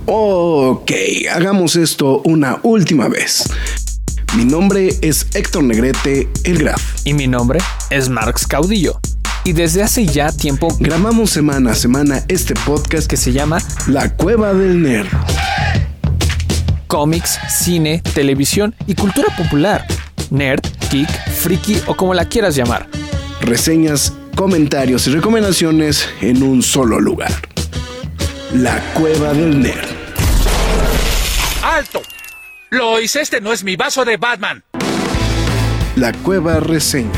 Ok, hagamos esto una última vez. Mi nombre es Héctor Negrete, el Graf. Y mi nombre es Marx Caudillo. Y desde hace ya tiempo grabamos semana a semana este podcast que se llama La Cueva del Nerd. Cómics, cine, televisión y cultura popular. Nerd, geek, friki o como la quieras llamar. Reseñas, comentarios y recomendaciones en un solo lugar. La Cueva del Nerd. ¡Alto! Lois, este no es mi vaso de Batman. La Cueva Reseña.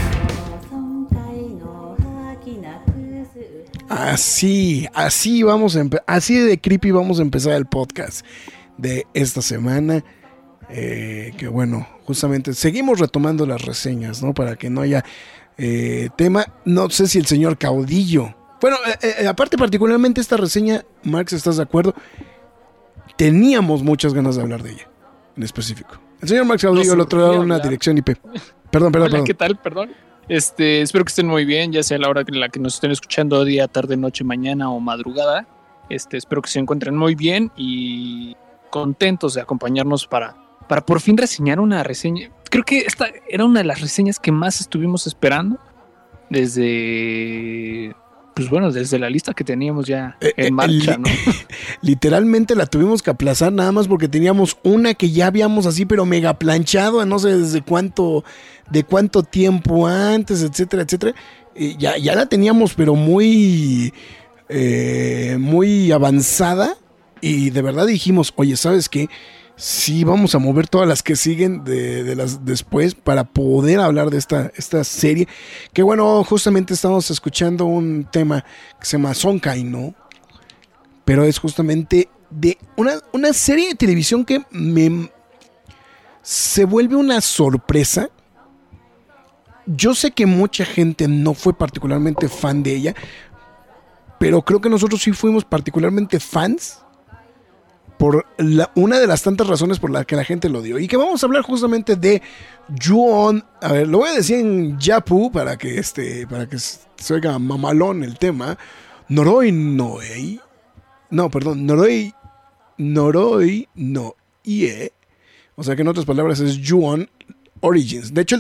Así de creepy vamos a empezar el podcast de esta semana. Que bueno, justamente seguimos retomando las reseñas, ¿no? Para que no haya tema. No sé si el señor Caudillo. Bueno, aparte particularmente esta reseña, Marx, ¿estás de acuerdo? Teníamos muchas ganas de hablar de ella, en específico. El señor Marx Caudillo el otro lado una dirección IP. Perdón. Hola, ¿qué tal? Perdón. Espero que estén muy bien, ya sea a la hora en la que nos estén escuchando, día, tarde, noche, mañana o madrugada. Espero que se encuentren muy bien y contentos de acompañarnos para por fin reseñar una reseña. Creo que esta era una de las reseñas que más estuvimos esperando desde la lista que teníamos ya en marcha, ¿no? Literalmente la tuvimos que aplazar nada más porque teníamos una que ya habíamos así, pero mega planchado, no sé de cuánto tiempo antes, etcétera, etcétera. Ya la teníamos, pero muy avanzada, y de verdad dijimos, oye, ¿sabes qué? Sí, vamos a mover todas las que siguen de las después para poder hablar de esta serie. Que bueno, justamente estamos escuchando un tema que se llama Sonkai, ¿no? Pero es justamente de una serie de televisión que se vuelve una sorpresa. Yo sé que mucha gente no fue particularmente fan de ella, pero creo que nosotros sí fuimos particularmente fans por una de las tantas razones por las que la gente lo dio. Y que vamos a hablar justamente de Ju-On. A ver, lo voy a decir en Japu para que se oiga mamalón el tema. Noroi no Ie. O sea que en otras palabras es Ju-On Origins. De hecho,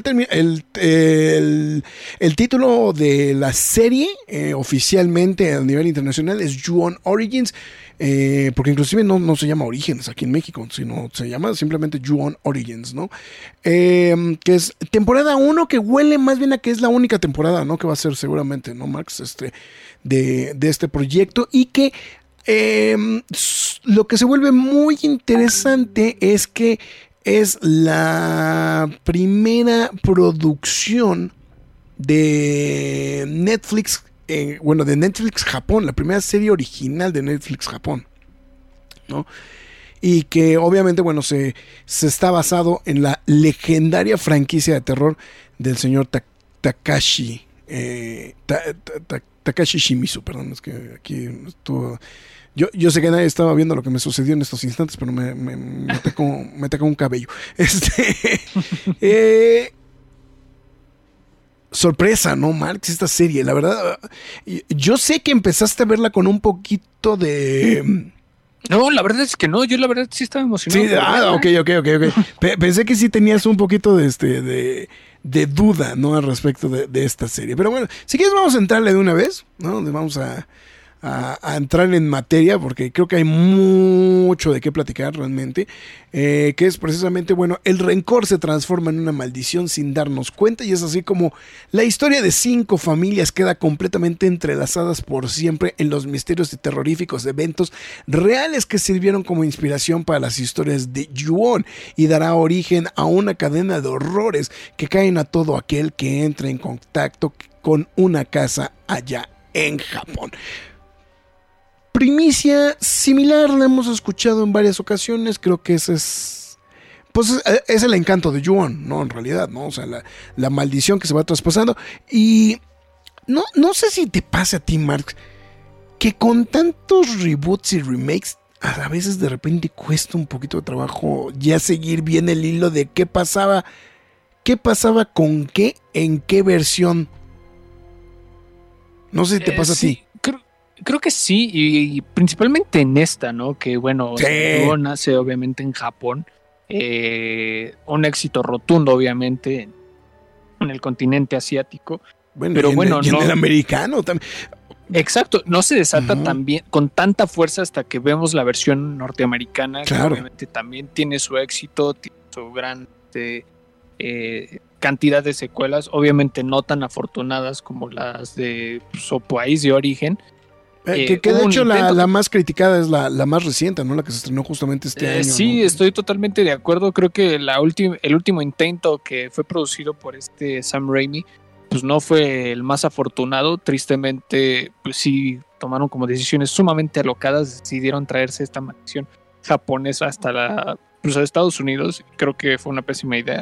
el título de la serie oficialmente a nivel internacional es Ju-On Origins, porque inclusive no se llama Orígenes aquí en México, sino se llama simplemente Ju-On Origins, ¿no? Que es temporada 1, que huele más bien a que es la única temporada, ¿no? Que va a ser seguramente, ¿no, Max? De este proyecto, y que lo que se vuelve muy interesante es que es la primera producción de Netflix, de Netflix Japón, la primera serie original de Netflix Japón, ¿no? Y que obviamente, bueno, se está basado en la legendaria franquicia de terror del señor Takashi Shimizu, perdón, es que aquí estuvo... Yo sé que nadie estaba viendo lo que me sucedió en estos instantes, pero me tocó un cabello. Sorpresa, ¿no, Marx? Esta serie, la verdad. Yo sé que empezaste a verla con un poquito de... No, la verdad es que no. Yo la verdad sí estaba emocionado. Sí, ok. Pensé que sí tenías un poquito de duda, ¿no? Al respecto de esta serie. Pero bueno, si quieres vamos a entrarle de una vez, ¿no? Vamos a entrar en materia, porque creo que hay mucho de qué platicar realmente, que es precisamente, bueno, el rencor se transforma en una maldición sin darnos cuenta, y es así como la historia de 5 familias queda completamente entrelazadas por siempre en los misterios y terroríficos eventos reales que sirvieron como inspiración para las historias de Ju-On, y dará origen a una cadena de horrores que caen a todo aquel que entre en contacto con una casa allá en Japón. Primicia similar la hemos escuchado en varias ocasiones. Creo que ese es el encanto de Ju-On, ¿no? En realidad, ¿no? O sea, la maldición que se va traspasando. Y no sé si te pasa a ti, Marx, que con tantos reboots y remakes a veces de repente cuesta un poquito de trabajo ya seguir bien el hilo de qué pasaba con qué, en qué versión. No sé si te pasa a ti. Creo que sí, y principalmente en esta, ¿no? Que bueno, Sí. Luego nace obviamente en Japón. Un éxito rotundo, obviamente, en el continente asiático. Bueno, Pero y en, bueno, y en no. el americano también. Exacto, no se desata Ujú. también con tanta fuerza hasta que vemos la versión norteamericana, Claro. que obviamente también tiene su éxito, tiene su gran cantidad de secuelas, obviamente no tan afortunadas como las de su país de origen. Que de hubo un hecho intento- la más criticada es la más reciente, ¿no? La que se estrenó justamente este año. Sí, ¿no? estoy totalmente de acuerdo. Creo que el último intento que fue producido por Sam Raimi, pues no fue el más afortunado. Tristemente, pues sí tomaron como decisiones sumamente alocadas. Decidieron traerse esta maldición japonesa hasta pues a Estados Unidos. Creo que fue una pésima idea.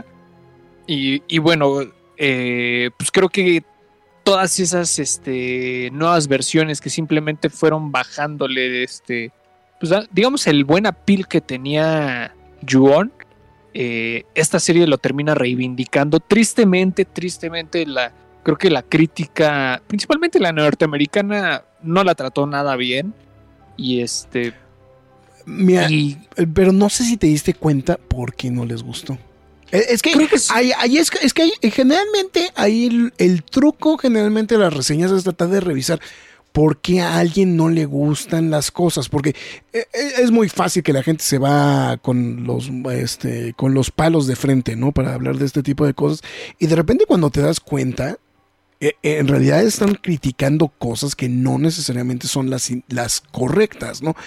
Y bueno, pues creo que todas esas nuevas versiones que simplemente fueron bajándole pues digamos el buen appeal que tenía Ju-On, esta serie lo termina reivindicando. Tristemente, creo que la crítica, principalmente la norteamericana, no la trató nada bien. Y Mira, y pero no sé si te diste cuenta por qué no les gustó. Es que, creo que sí. ahí es que generalmente ahí el truco generalmente de las reseñas es tratar de revisar por qué a alguien no le gustan las cosas, porque es muy fácil que la gente se va con los palos de frente, ¿no? Para hablar de este tipo de cosas, y de repente cuando te das cuenta, en realidad están criticando cosas que no necesariamente son las correctas, ¿no?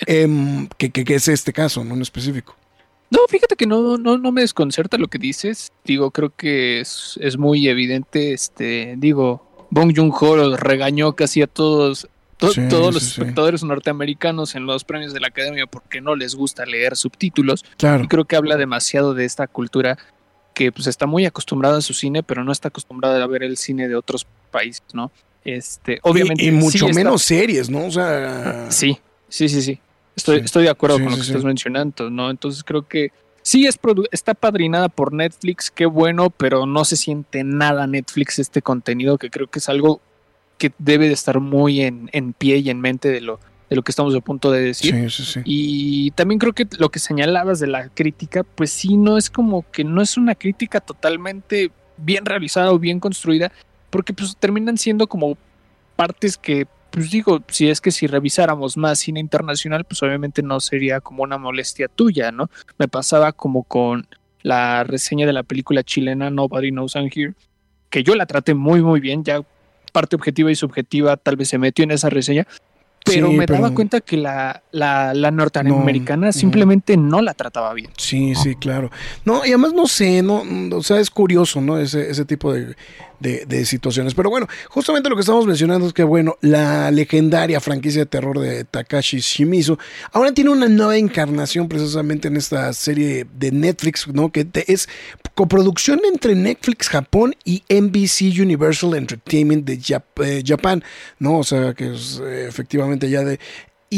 Que es este caso, ¿no? En específico. No, fíjate que no me desconcerta lo que dices. Digo, creo que es muy evidente. Bong Joon-ho los regañó casi a todos Sí, los sí, sí. espectadores norteamericanos en los premios de la Academia porque no les gusta leer subtítulos. Claro. Y creo que habla demasiado de esta cultura que pues está muy acostumbrada a su cine, pero no está acostumbrada a ver el cine de otros países, ¿no? Obviamente. Y mucho sí está- menos series, ¿no? O sea. Sí. Sí. Estoy de acuerdo Sí, con lo sí, que sí. estás mencionando, ¿no? Entonces creo que sí está padrinada por Netflix, qué bueno, pero no se siente nada Netflix este contenido, que creo que es algo que debe de estar muy en pie y en mente de lo que estamos a punto de decir. Sí. Y también creo que lo que señalabas de la crítica, pues sí, no es como que no es una crítica totalmente bien realizada o bien construida, porque pues terminan siendo como partes que, pues digo, si revisáramos más cine internacional, pues obviamente no sería como una molestia tuya, ¿no? Me pasaba como con la reseña de la película chilena Nobody Knows I'm Here, que yo la traté muy muy bien, ya parte objetiva y subjetiva tal vez se metió en esa reseña, pero Sí, me daba pero- cuenta que la norteamericana No. simplemente no la trataba bien. Sí, claro. No, y además no sé, no, o sea, es curioso, ¿no? Ese tipo de situaciones. Pero bueno, justamente lo que estamos mencionando es que, bueno, la legendaria franquicia de terror de Takashi Shimizu ahora tiene una nueva encarnación precisamente en esta serie de Netflix, ¿no? Que es coproducción entre Netflix Japón y NBC Universal Entertainment de Japón, ¿no? O sea, que es efectivamente ya de...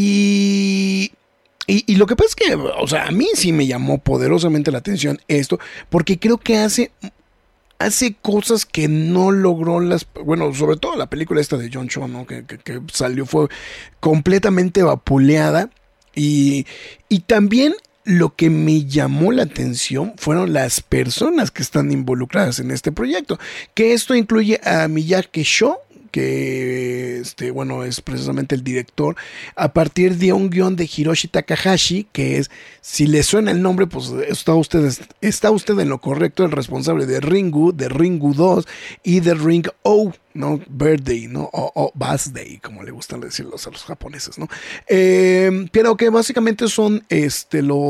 Y lo que pasa es que, o sea, a mí sí me llamó poderosamente la atención esto, porque creo que hace cosas que no logró bueno, sobre todo la película esta de John Cho, ¿no? Que salió, fue completamente vapuleada. Y también lo que me llamó la atención fueron las personas que están involucradas en este proyecto, que esto incluye a Miyake Sho, que bueno, es precisamente el director, a partir de un guión de Hiroshi Takahashi, que es, si le suena el nombre, pues está usted en lo correcto, el responsable de Ringu 2 y de Ring O, ¿no? Birthday, ¿no? O Birthday, como le gustan decirlos a los japoneses, ¿no? Pero que básicamente son pues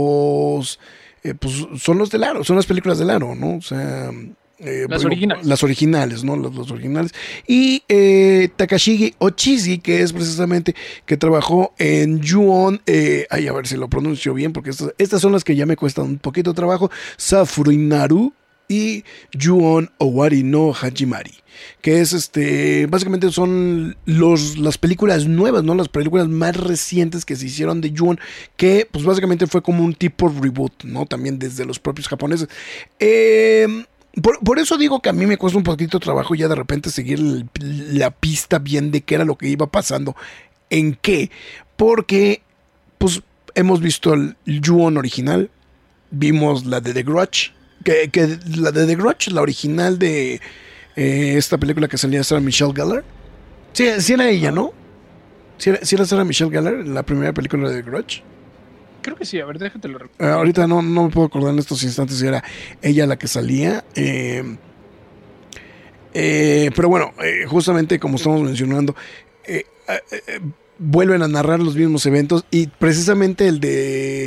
son los del Aro, son las películas del Aro, ¿no? O sea, Las originales. Las originales, ¿no? Los originales. Y Takashige Ochishi, que es precisamente que trabajó en Ju-On, a ver si lo pronuncio bien, porque estas son las que ya me cuestan un poquito de trabajo. Safurinaru y Ju-On Owari no Hajimari, que es básicamente son las películas nuevas, ¿no? Las películas más recientes que se hicieron de Ju-On, que pues básicamente fue como un tipo reboot, ¿no? También desde los propios japoneses. Por eso digo que a mí me cuesta un poquito de trabajo ya de repente seguir la pista bien de qué era lo que iba pasando ¿En qué? Porque, pues, hemos visto el Ju-On original, vimos la de The Grudge, que la de The Grudge, la original de esta película que salía Sarah Michelle Gellar. Sí, sí era ella, ¿no? Sí era Sarah Michelle Gellar, la primera película de The Grudge. Creo que sí, a ver, déjate lo recuerdo. Ahorita no me puedo acordar en estos instantes si era ella la que salía. Pero bueno, justamente como estamos mencionando, vuelven a narrar los mismos eventos y precisamente el de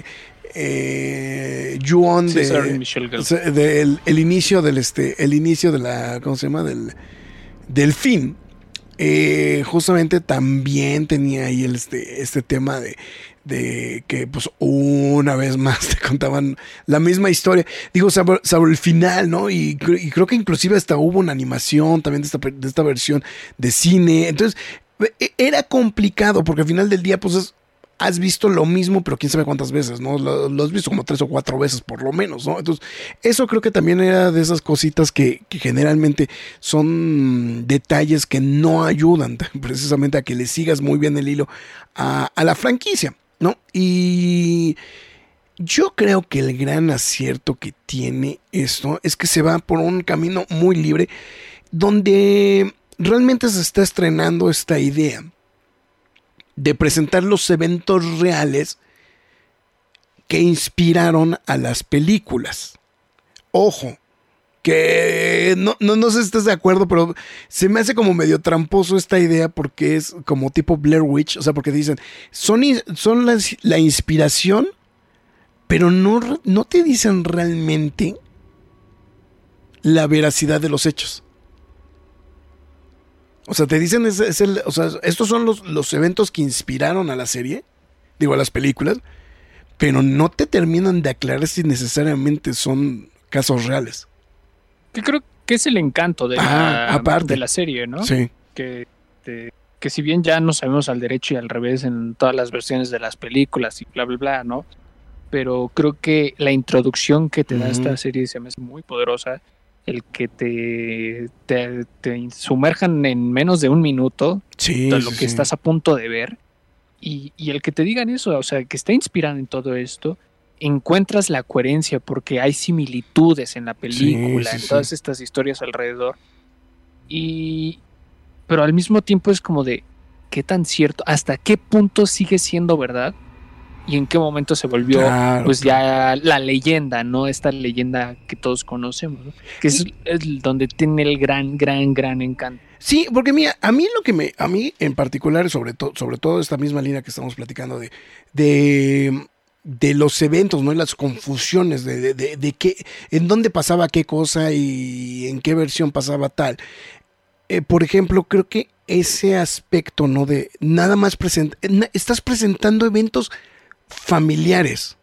Ju-On, Sí, Sarah Michelle Gellar. el inicio el inicio de la, ¿cómo se llama? Del fin. Justamente también tenía ahí este tema de que pues una vez más te contaban la misma historia, digo, sobre el final, ¿no? Y creo que inclusive hasta hubo una animación también de esta versión de cine. Entonces era complicado porque al final del día pues has visto lo mismo, pero quién sabe cuántas veces, ¿no? Lo has visto como 3 o 4 veces por lo menos, ¿no? Entonces, eso creo que también era de esas cositas que generalmente son detalles que no ayudan precisamente a que le sigas muy bien el hilo a la franquicia, ¿no? Y yo creo que el gran acierto que tiene esto es que se va por un camino muy libre, donde realmente se está estrenando esta idea de presentar los eventos reales que inspiraron a las películas. Ojo, que no sé si estás de acuerdo, pero se me hace como medio tramposo esta idea porque es como tipo Blair Witch, o sea, porque dicen, son la inspiración, pero no te dicen realmente la veracidad de los hechos. O sea, te dicen, o sea, estos son los eventos que inspiraron a la serie, digo, a las películas, pero no te terminan de aclarar si necesariamente son casos reales. Que creo que es el encanto de la serie, ¿no? Sí. Que si bien ya no sabemos al derecho y al revés en todas las versiones de las películas y bla, bla, bla, ¿no? Pero creo que la introducción que te da esta serie se me hace muy poderosa. El que te sumerjan en menos de un minuto de lo que estás a punto de ver y el que te digan eso, o sea, que está inspirado en todo esto, encuentras la coherencia porque hay similitudes en la película, en todas estas historias alrededor, pero al mismo tiempo es como de qué tan cierto, hasta qué punto sigue siendo verdad y en qué momento se volvió ya la leyenda, ¿no? Esta leyenda que todos conocemos, ¿no? Que es donde tiene el gran encanto. Sí, porque mira, a mí en particular, sobre todo esta misma línea que estamos platicando de los eventos, ¿no? Y las confusiones de qué, en dónde pasaba qué cosa y en qué versión pasaba tal. Por ejemplo, creo que ese aspecto, ¿no? De nada más estás presentando eventos familiares,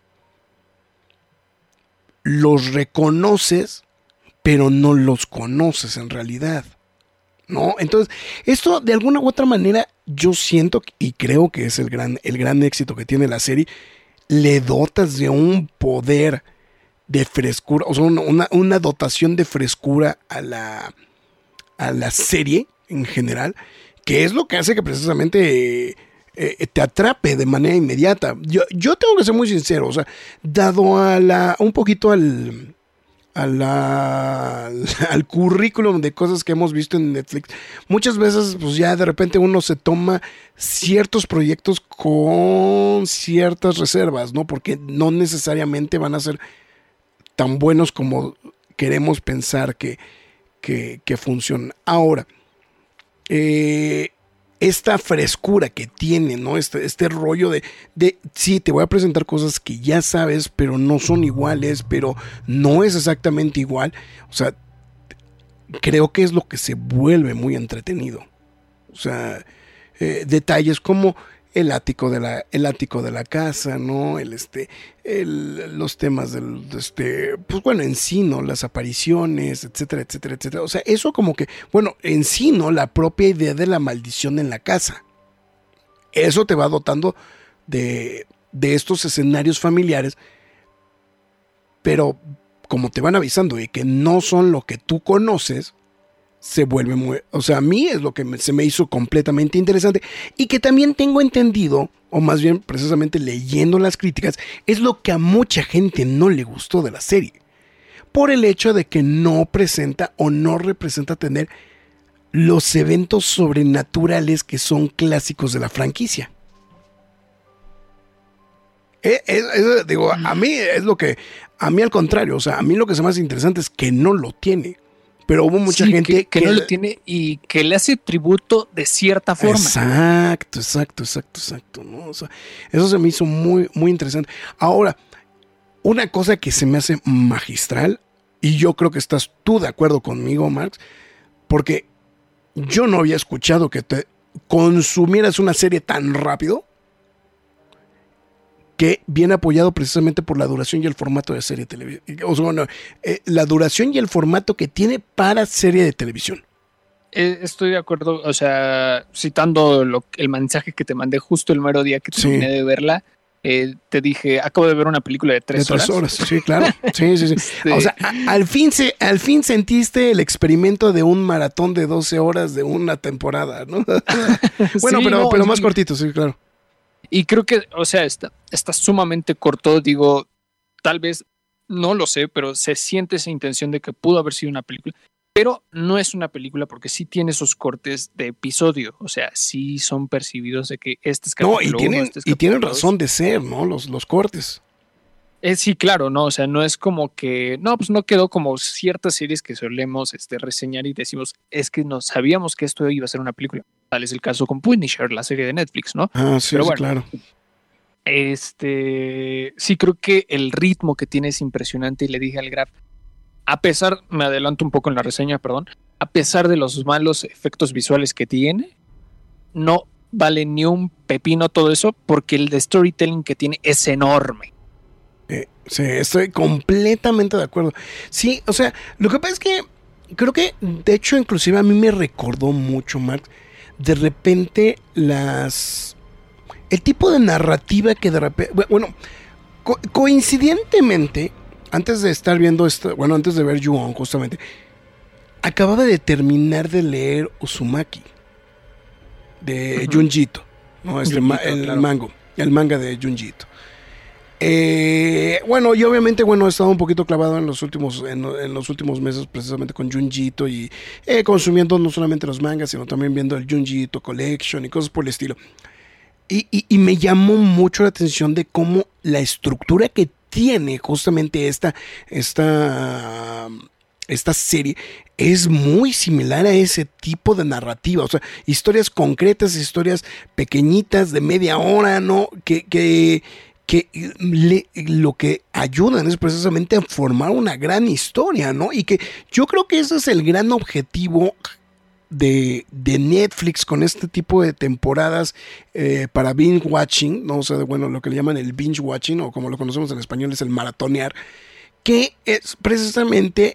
los reconoces, pero no los conoces en realidad, ¿no? Entonces, esto de alguna u otra manera, yo siento y creo que es el gran éxito que tiene la serie. Le dotas de un poder de frescura, o sea, una dotación de frescura a la serie en general, que es lo que hace que precisamente te atrape de manera inmediata. Yo tengo que ser muy sincero, o sea, dado un poquito al currículum de cosas que hemos visto en Netflix, muchas veces pues ya de repente uno se toma ciertos proyectos con ciertas reservas, ¿no? Porque no necesariamente van a ser tan buenos como queremos pensar que funcionan. Ahora, esta frescura que tiene, ¿no? Este rollo de sí, te voy a presentar cosas que ya sabes, pero no son iguales, pero no es exactamente igual. O sea, creo que es lo que se vuelve muy entretenido. O sea, detalles como el ático de la casa, ¿no? Los temas pues bueno, en sí, ¿no? Las apariciones, etcétera, etcétera, etcétera. O sea, eso como que, bueno, en sí, ¿no? La propia idea de la maldición en la casa. Eso te va dotando de estos escenarios familiares, pero como te van avisando y que no son lo que tú conoces, se vuelve muy... O sea, a mí es lo que se me hizo completamente interesante y que también tengo entendido, o más bien precisamente leyendo las críticas, es lo que a mucha gente no le gustó de la serie. Por el hecho de que no presenta o no representa tener los eventos sobrenaturales que son clásicos de la franquicia. Digo, a mí es lo que... A mí al contrario, o sea, a mí lo que se me hace interesante es que no lo tiene. Pero hubo mucha gente que no lo tiene y que le hace tributo de cierta forma. Exacto. ¿No? O sea, eso se me hizo muy, muy interesante. Ahora, una cosa que se me hace magistral, y yo creo que estás tú de acuerdo conmigo, Marx, porque yo no había escuchado que te consumieras una serie tan rápido, que viene apoyado precisamente por la duración y el formato de serie de televisión. O sea, bueno, la duración y el formato que tiene para serie de televisión. Estoy de acuerdo, o sea, citando el mensaje que te mandé justo el mero día que terminé de verla, te dije, acabo de ver una película de 3 horas. 3 horas, sí, claro. Sí. O sea, al fin sentiste el experimento de un maratón de 12 horas de una temporada, ¿no? Bueno, sí, pero más cortito, sí, claro. Y creo que, o sea, está sumamente corto, digo, tal vez, no lo sé, pero se siente esa intención de que pudo haber sido una película, pero no es una película porque sí tiene esos cortes de episodio, o sea, sí son percibidos de que este es capítulo 1, y tienen razón de ser, ¿no? Los cortes. Sí, claro, ¿no? O sea, no es como que, no, pues no quedó como ciertas series que solemos reseñar y decimos, es que no sabíamos que esto iba a ser una película. Tal es el caso con Punisher, la serie de Netflix, ¿no? Ah, sí, pero bueno, claro. Sí, creo que el ritmo que tiene es impresionante y le dije al Graf, a pesar, me adelanto un poco en la reseña, perdón, a pesar de los malos efectos visuales que tiene, no vale ni un pepino todo eso porque el de storytelling que tiene es enorme. Sí, estoy completamente de acuerdo. Sí, o sea, lo que pasa es que creo que, de hecho, inclusive a mí me recordó mucho, Mark, de repente el tipo de narrativa que de repente, bueno, coincidentemente, antes de estar viendo esto, bueno, antes de ver Ju-On justamente, acababa de terminar de leer Uzumaki de Junji Ito, ¿no? El manga de Junji Ito. Bueno, y obviamente, he estado un poquito clavado en los últimos meses precisamente con Junji Ito y consumiendo no solamente los mangas, sino también viendo el Junji Ito Collection y cosas por el estilo. Y me llamó mucho la atención de cómo la estructura que tiene justamente esta serie es muy similar a ese tipo de narrativa, o sea, historias concretas, historias pequeñitas de media hora, ¿no? Que lo que ayudan es precisamente a formar una gran historia, ¿no? Y que yo creo que ese es el gran objetivo de Netflix con este tipo de temporadas para binge watching, ¿no? O sea, lo que le llaman el binge watching, o como lo conocemos en español es el maratonear, que es precisamente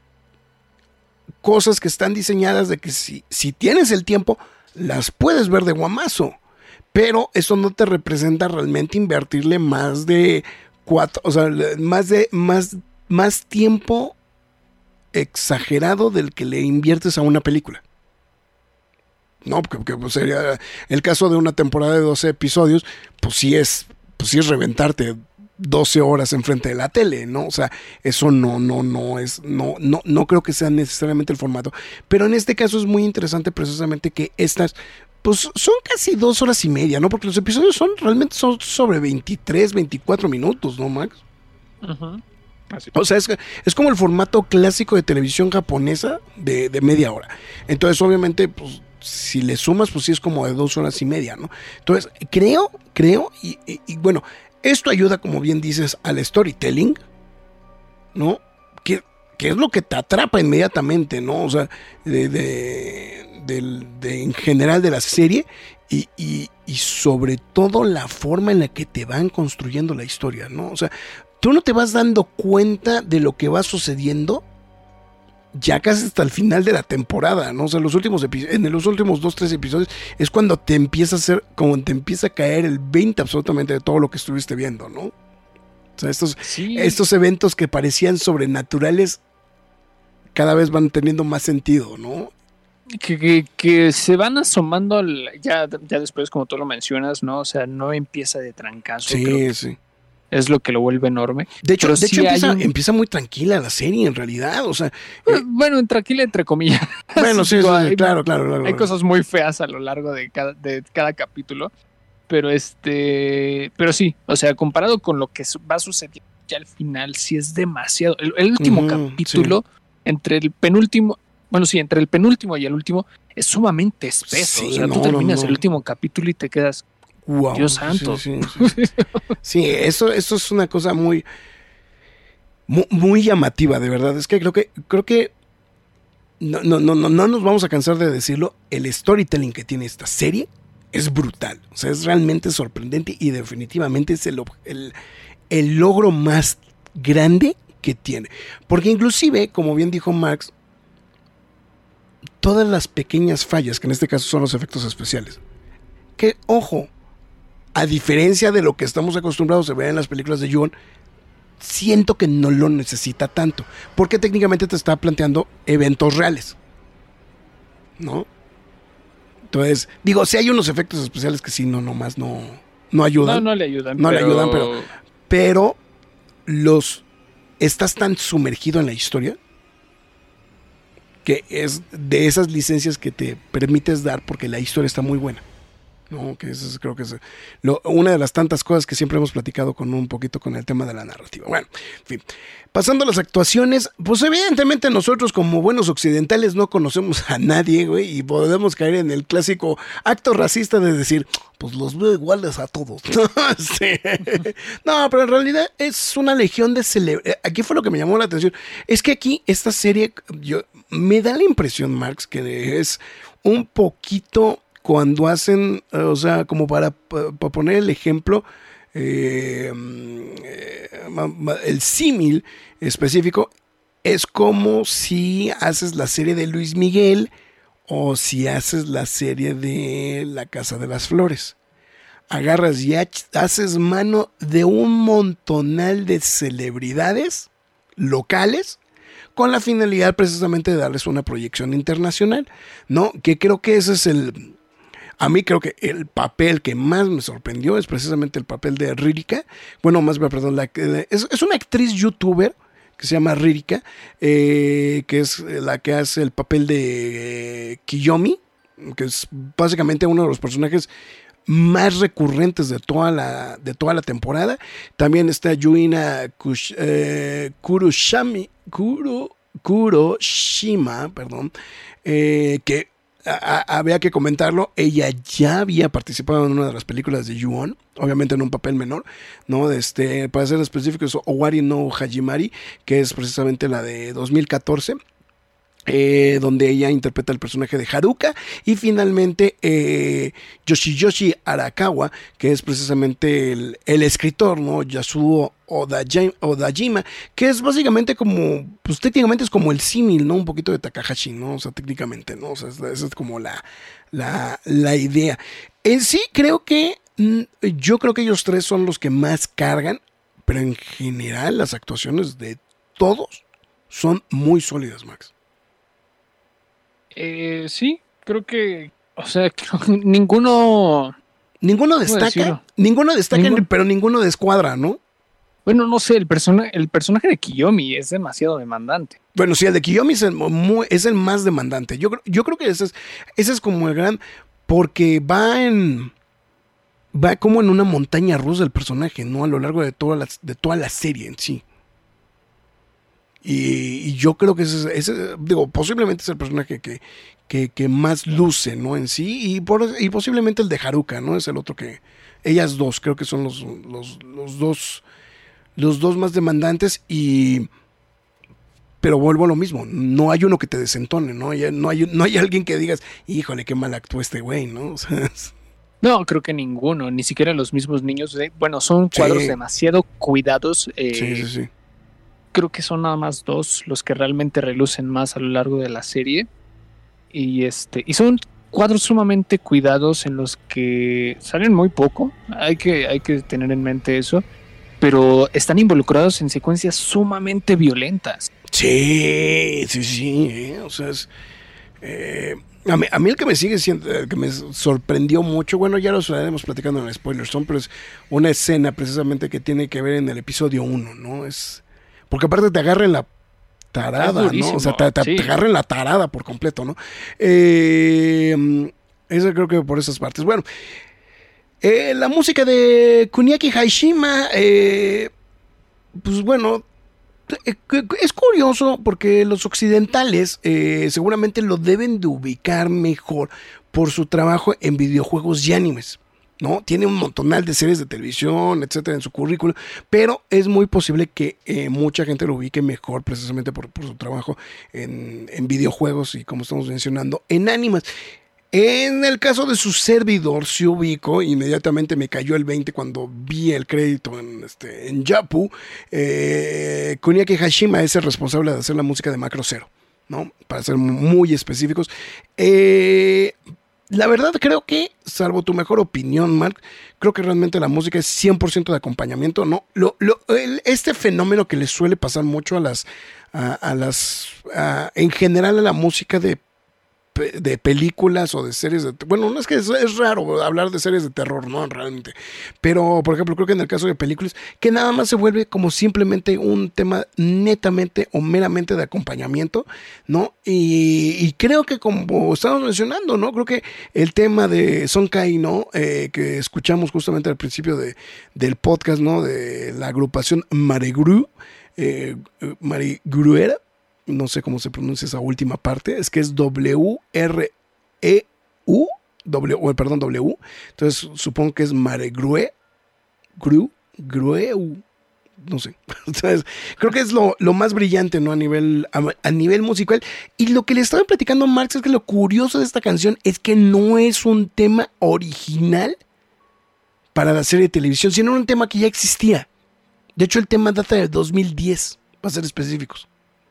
cosas que están diseñadas de que si tienes el tiempo, las puedes ver de guamazo. Pero eso no te representa realmente invertirle más de 4, o sea, más tiempo exagerado del que le inviertes a una película. No, porque pues sería el caso de una temporada de 12 episodios, pues sí es reventarte 12 horas enfrente de la tele, ¿no? O sea, eso no creo que sea necesariamente el formato. Pero en este caso es muy interesante precisamente que estas pues son casi 2 horas y media, ¿no? Porque los episodios realmente son sobre 23, 24 minutos, ¿no, Max? Uh-huh. O sea, es como el formato clásico de televisión japonesa de media hora. Entonces, obviamente, pues, si le sumas, pues sí es como de 2 horas y media, ¿no? Entonces, creo, y bueno, esto ayuda, como bien dices, al storytelling, ¿no? Que es lo que te atrapa inmediatamente, ¿no? O sea, en general de la serie y sobre todo la forma en la que te van construyendo la historia, ¿no? O sea, tú no te vas dando cuenta de lo que va sucediendo ya casi hasta el final de la temporada, ¿no? O sea, en los últimos 2-3 episodios es cuando te empieza a caer el 20 absolutamente de todo lo que estuviste viendo, ¿no? O sea, estos eventos que parecían sobrenaturales cada vez van teniendo más sentido, ¿no? que se van asomando ya después, como tú lo mencionas, ¿no? O sea, no empieza de trancazo. Sí, sí. Es lo que lo vuelve enorme. De hecho sí empieza muy tranquila la serie, en realidad. O sea, bueno, tranquila entre comillas. Bueno, sí, Digo, claro. Hay cosas muy feas a lo largo de cada capítulo. Pero pero sí, o sea, comparado con lo que va a suceder ya al final, sí es demasiado. El último capítulo, sí. entre el penúltimo y el último, es sumamente espeso. Sí, o sea, tú terminas el último capítulo y te quedas. Wow, Dios santo. Sí. Sí, eso es una cosa muy llamativa, de verdad. Es que creo que no nos vamos a cansar de decirlo. El storytelling que tiene esta serie es brutal. O sea, es realmente sorprendente y definitivamente es el logro más grande que tiene. Porque inclusive, como bien dijo Max, todas las pequeñas fallas, que en este caso son los efectos especiales, que, ojo, a diferencia de lo que estamos acostumbrados a ver en las películas de Ju-On, siento que no lo necesita tanto, porque técnicamente te está planteando eventos reales, ¿no? Entonces, digo, sí hay unos efectos especiales que sí, nomás no ayudan. No le ayudan. No le ayudan, pero estás tan sumergido en la historia que es de esas licencias que te permites dar porque la historia está muy buena. No, que eso creo que es una de las tantas cosas que siempre hemos platicado un poquito con el tema de la narrativa. Bueno, en fin. Pasando a las actuaciones, pues evidentemente nosotros como buenos occidentales no conocemos a nadie, güey, y podemos caer en el clásico acto racista de decir, pues los veo iguales a todos. Sí. No, pero en realidad es una legión de celebridades. Aquí fue lo que me llamó la atención. Es que aquí esta serie, me da la impresión, Marx, que es un poquito... Cuando hacen, o sea, como para poner el ejemplo, el símil específico, es como si haces la serie de Luis Miguel o si haces la serie de La Casa de las Flores. Agarras y haces mano de un montonal de celebridades locales con la finalidad precisamente de darles una proyección internacional, ¿no? Que creo que ese es a mí creo que el papel que más me sorprendió es precisamente el papel de Ririka. Bueno, es una actriz youtuber que se llama Ririka, que es la que hace el papel de Kiyomi, que es básicamente uno de los personajes más recurrentes de toda la temporada. También está Yuina Kuroshima, que había que comentarlo, ella ya había participado en una de las películas de Ju-On, obviamente en un papel menor, ¿no? Para ser específicos, Owari no Hajimari, que es precisamente la de 2014, donde ella interpreta el personaje de Haruka, y finalmente Yoshiyoshi Arakawa, que es precisamente el escritor, ¿no? Yasuo Odajima, que es básicamente como, pues técnicamente es como el símil, ¿no? Un poquito de Takahashi, ¿no? O sea, técnicamente, ¿no? O sea, esa es como la idea. En sí, yo creo que ellos tres son los que más cargan, pero en general las actuaciones de todos son muy sólidas, Max. Sí, creo que, o sea, ninguno destaca, pero ninguno descuadra, ¿no? Bueno, no sé, el personaje de Kiyomi es demasiado demandante. Bueno, sí, el de Kiyomi es el más demandante. Yo creo que ese es como el gran, porque va como en una montaña rusa el personaje, ¿no? A lo largo de toda la serie en sí. Y yo creo que posiblemente es el personaje que más luce, ¿no? En sí, y posiblemente el de Haruka, ¿no? Es el otro que, ellas dos, creo que son los dos más demandantes, pero vuelvo a lo mismo, no hay uno que te desentone, ¿no? No hay alguien que digas, híjole, qué mal actuó este güey, ¿no? O sea, no, creo que ninguno, ni siquiera los mismos niños. Bueno, son cuadros demasiado cuidados. Sí. Creo que son nada más dos los que realmente relucen más a lo largo de la serie. Y son cuadros sumamente cuidados en los que salen muy poco. Hay que tener en mente eso. Pero están involucrados en secuencias sumamente violentas. Sí. O sea, A mí el que me sigue siendo, el que me sorprendió mucho, bueno, ya lo estaremos platicando en el Spoiler Zone, pero es una escena precisamente que tiene que ver en el episodio 1, ¿no? Es porque aparte te agarra en la tarada, ¿no? O sea, te agarra en la tarada por completo, ¿no? Eso creo que por esas partes. Bueno, la música de Kuniaki Haishima, pues bueno, es curioso porque los occidentales seguramente lo deben de ubicar mejor por su trabajo en videojuegos y animes, ¿no? Tiene un montonal de series de televisión, etcétera, en su currículum, pero es muy posible que mucha gente lo ubique mejor precisamente por su trabajo en videojuegos y, como estamos mencionando, en animes. En el caso de su servidor, sí ubico, inmediatamente me cayó el 20 cuando vi el crédito en Yapu. Kuniaki Hashima es el responsable de hacer la música de Macro Zero, ¿no? Para ser muy específicos. La verdad creo que, salvo tu mejor opinión, Mark, creo que realmente la música es 100% de acompañamiento, ¿no? Este fenómeno que le suele pasar mucho en general a la música de películas o de series de... Bueno, no es que es raro hablar de series de terror, ¿no? Realmente. Pero, por ejemplo, creo que en el caso de películas, que nada más se vuelve como simplemente un tema netamente o meramente de acompañamiento, ¿no? Y creo que, como estamos mencionando, ¿no? Creo que el tema de Sonkai, ¿no? Que escuchamos justamente al principio del podcast, ¿no? De la agrupación Maregru, Marigruera, no sé cómo se pronuncia esa última parte, es que es W-R-E-U, W, entonces supongo que es Maregrue, Grueu, no sé. Entonces, creo que es lo más brillante, ¿no? A nivel musical. Y lo que le estaba platicando a Marx es que lo curioso de esta canción es que no es un tema original para la serie de televisión, sino un tema que ya existía. De hecho, el tema data del 2010, para ser específicos.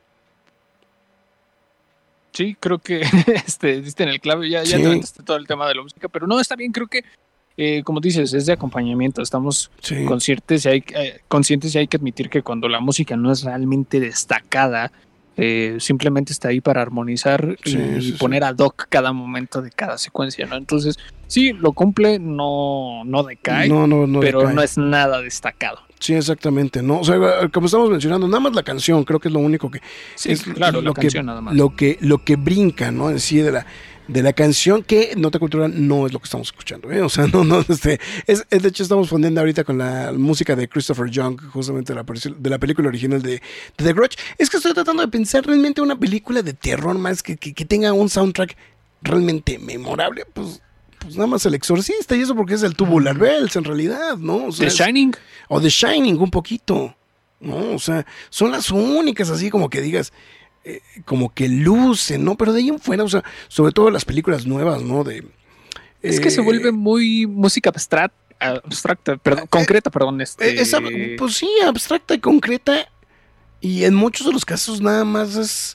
Sí, creo que diste en el clave, ya Sí. te aventaste todo el tema de la música, pero no, está bien, creo que, como dices, es de acompañamiento, estamos Sí. conscientes y hay que admitir que cuando la música no es realmente destacada, simplemente está ahí para armonizar y poner ad hoc cada momento de cada secuencia, ¿no? Entonces, sí, lo cumple, no decae, no pero decae. no es nada destacado. Sí, exactamente, ¿no? O sea, como estamos mencionando, nada más la canción, creo que es lo único que... Sí, es claro, lo la canción nada más. Lo que brinca, ¿no? En sí de la canción, que Nota Cultural no es lo que estamos escuchando, ¿eh? O sea, de hecho estamos poniendo ahorita con la música de Christopher Young, justamente de la película original de The Grudge. Es que estoy tratando de pensar realmente una película de terror más que tenga un soundtrack realmente memorable, pues nada más El Exorcista, y eso porque es el Tubular Bells en realidad, ¿no? O sea, The Shining. O The Shining un poquito, ¿no? O sea, son las únicas así como que digas, como que lucen, ¿no? Pero de ahí en fuera, o sea, sobre todo las películas nuevas, ¿no? Es que se vuelve muy música abstracta, concreta, perdón. Pues sí, abstracta y concreta, y en muchos de los casos nada más es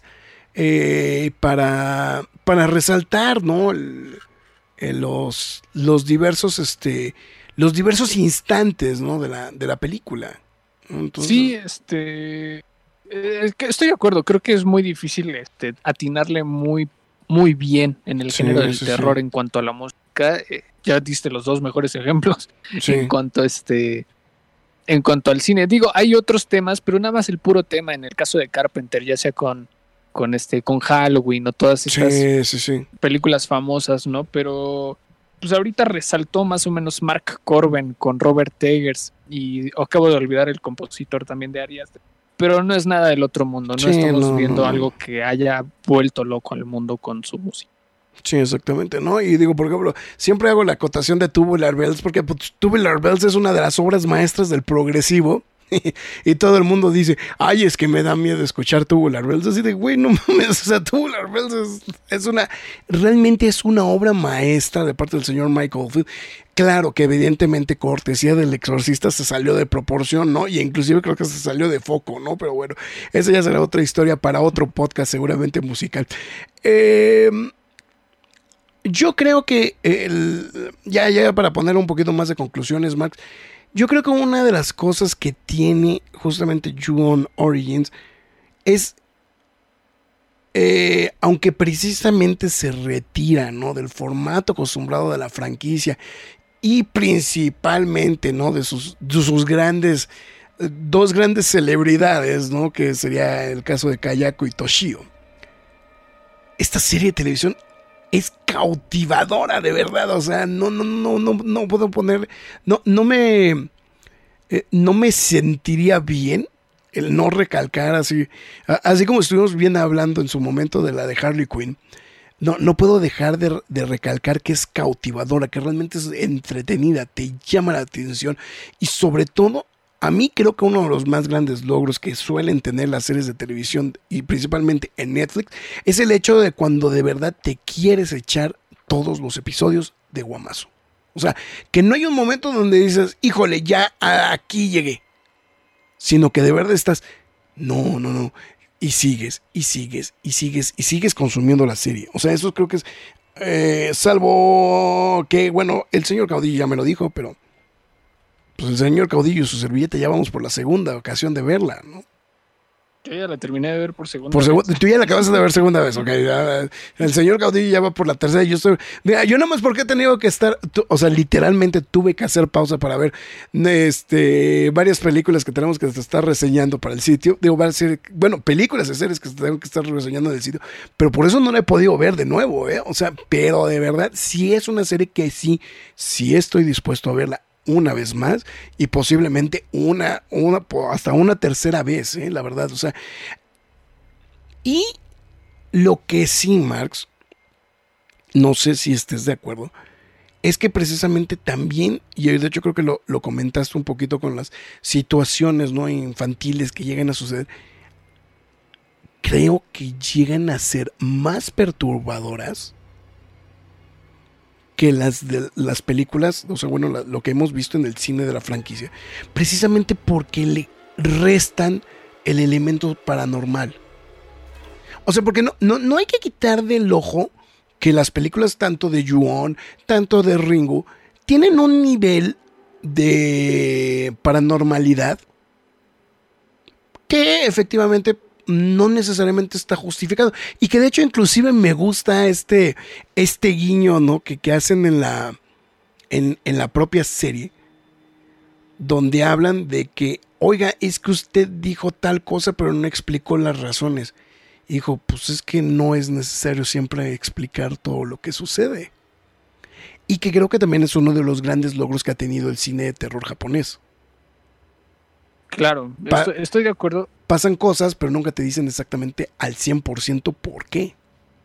para resaltar, ¿no? Los diversos instantes, ¿no? de la película. Entonces, sí, que estoy de acuerdo, creo que es muy difícil atinarle muy, muy bien en el género del terror en cuanto a la música. Ya diste los dos mejores ejemplos en cuanto al cine. Digo, hay otros temas, pero nada más el puro tema en el caso de Carpenter, ya sea con Halloween o todas estas películas famosas, ¿no? Pero pues ahorita resaltó más o menos Mark Corben con Robert Eggers y acabo de olvidar el compositor también de Ari Aster. Pero no es nada del otro mundo, no estamos viendo algo que haya vuelto loco al mundo con su música. Sí, exactamente, ¿no? Y digo, por ejemplo, siempre hago la acotación de Tubular Bells porque pues, Tubular Bells es una de las obras maestras del progresivo. Y todo el mundo dice, ay, es que me da miedo escuchar Tubular Bells. Así de, güey, no mames, o sea, Tubular Bells realmente es una obra maestra de parte del señor Michael Oldfield. Claro que evidentemente cortesía del Exorcista se salió de proporción, ¿no? Y inclusive creo que se salió de foco, ¿no? Pero bueno, esa ya será otra historia para otro podcast seguramente musical. Yo creo que, ya para poner un poquito más de conclusiones, Max, yo creo que una de las cosas que tiene justamente Ju-On Origins es aunque precisamente se retira, ¿no?, del formato acostumbrado de la franquicia y principalmente, ¿no?, de sus grandes, dos grandes celebridades, ¿no?, que sería el caso de Kayako y Toshio. Esta serie de televisión es cautivadora, de verdad. O sea, no puedo poner, no me sentiría bien el no recalcar así como estuvimos bien hablando en su momento de la de Harley Quinn. No puedo dejar de recalcar que es cautivadora, que realmente es entretenida, te llama la atención y sobre todo, a mí creo que uno de los más grandes logros que suelen tener las series de televisión y principalmente en Netflix es el hecho de cuando de verdad te quieres echar todos los episodios de guamazo. O sea, que no hay un momento donde dices, híjole, ya aquí llegué, sino que de verdad estás, no, y sigues consumiendo la serie. O sea, eso creo que es, salvo que, bueno, el señor Caudillo ya me lo dijo, pero pues el señor Caudillo y su servilleta ya vamos por la segunda ocasión de verla, ¿no? Yo ya la terminé de ver por segunda vez. Tú ya la acabas de ver segunda vez, ok. El señor Caudillo ya va por la tercera. Yo nomás porque he tenido que estar, o sea, literalmente tuve que hacer pausa para ver varias películas que tenemos que estar reseñando para el sitio. Digo, películas y series que tengo que estar reseñando en el sitio. Pero por eso no la he podido ver de nuevo, ¿eh? O sea, pero de verdad, sí es una serie que sí estoy dispuesto a verla una vez más y posiblemente hasta una tercera vez, la verdad. O sea, y lo que sí, Marx, no sé si estés de acuerdo, es que precisamente también, y de hecho creo que lo comentaste un poquito con las situaciones, ¿no?, infantiles que llegan a suceder, creo que llegan a ser más perturbadoras que las películas, o sea, bueno, lo que hemos visto en el cine de la franquicia, precisamente porque le restan el elemento paranormal. O sea, porque no hay que quitar del ojo que las películas tanto de Ju-On, tanto de Ringu, tienen un nivel de paranormalidad que efectivamente no necesariamente está justificado y que de hecho inclusive me gusta este guiño, ¿no?, que hacen en la propia serie, donde hablan de que, oiga, es que usted dijo tal cosa pero no explicó las razones. Y dijo, pues es que no es necesario siempre explicar todo lo que sucede, y que creo que también es uno de los grandes logros que ha tenido el cine de terror japonés. Claro, estoy de acuerdo. Pasan cosas, pero nunca te dicen exactamente al 100% por qué.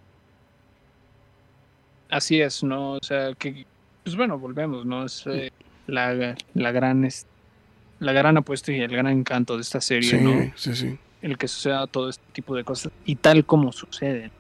Así es, ¿no? O sea, que, pues bueno, volvemos, ¿no? Es la gran apuesta y el gran encanto de esta serie, sí, ¿no? Sí. El que suceda todo este tipo de cosas y tal como suceden.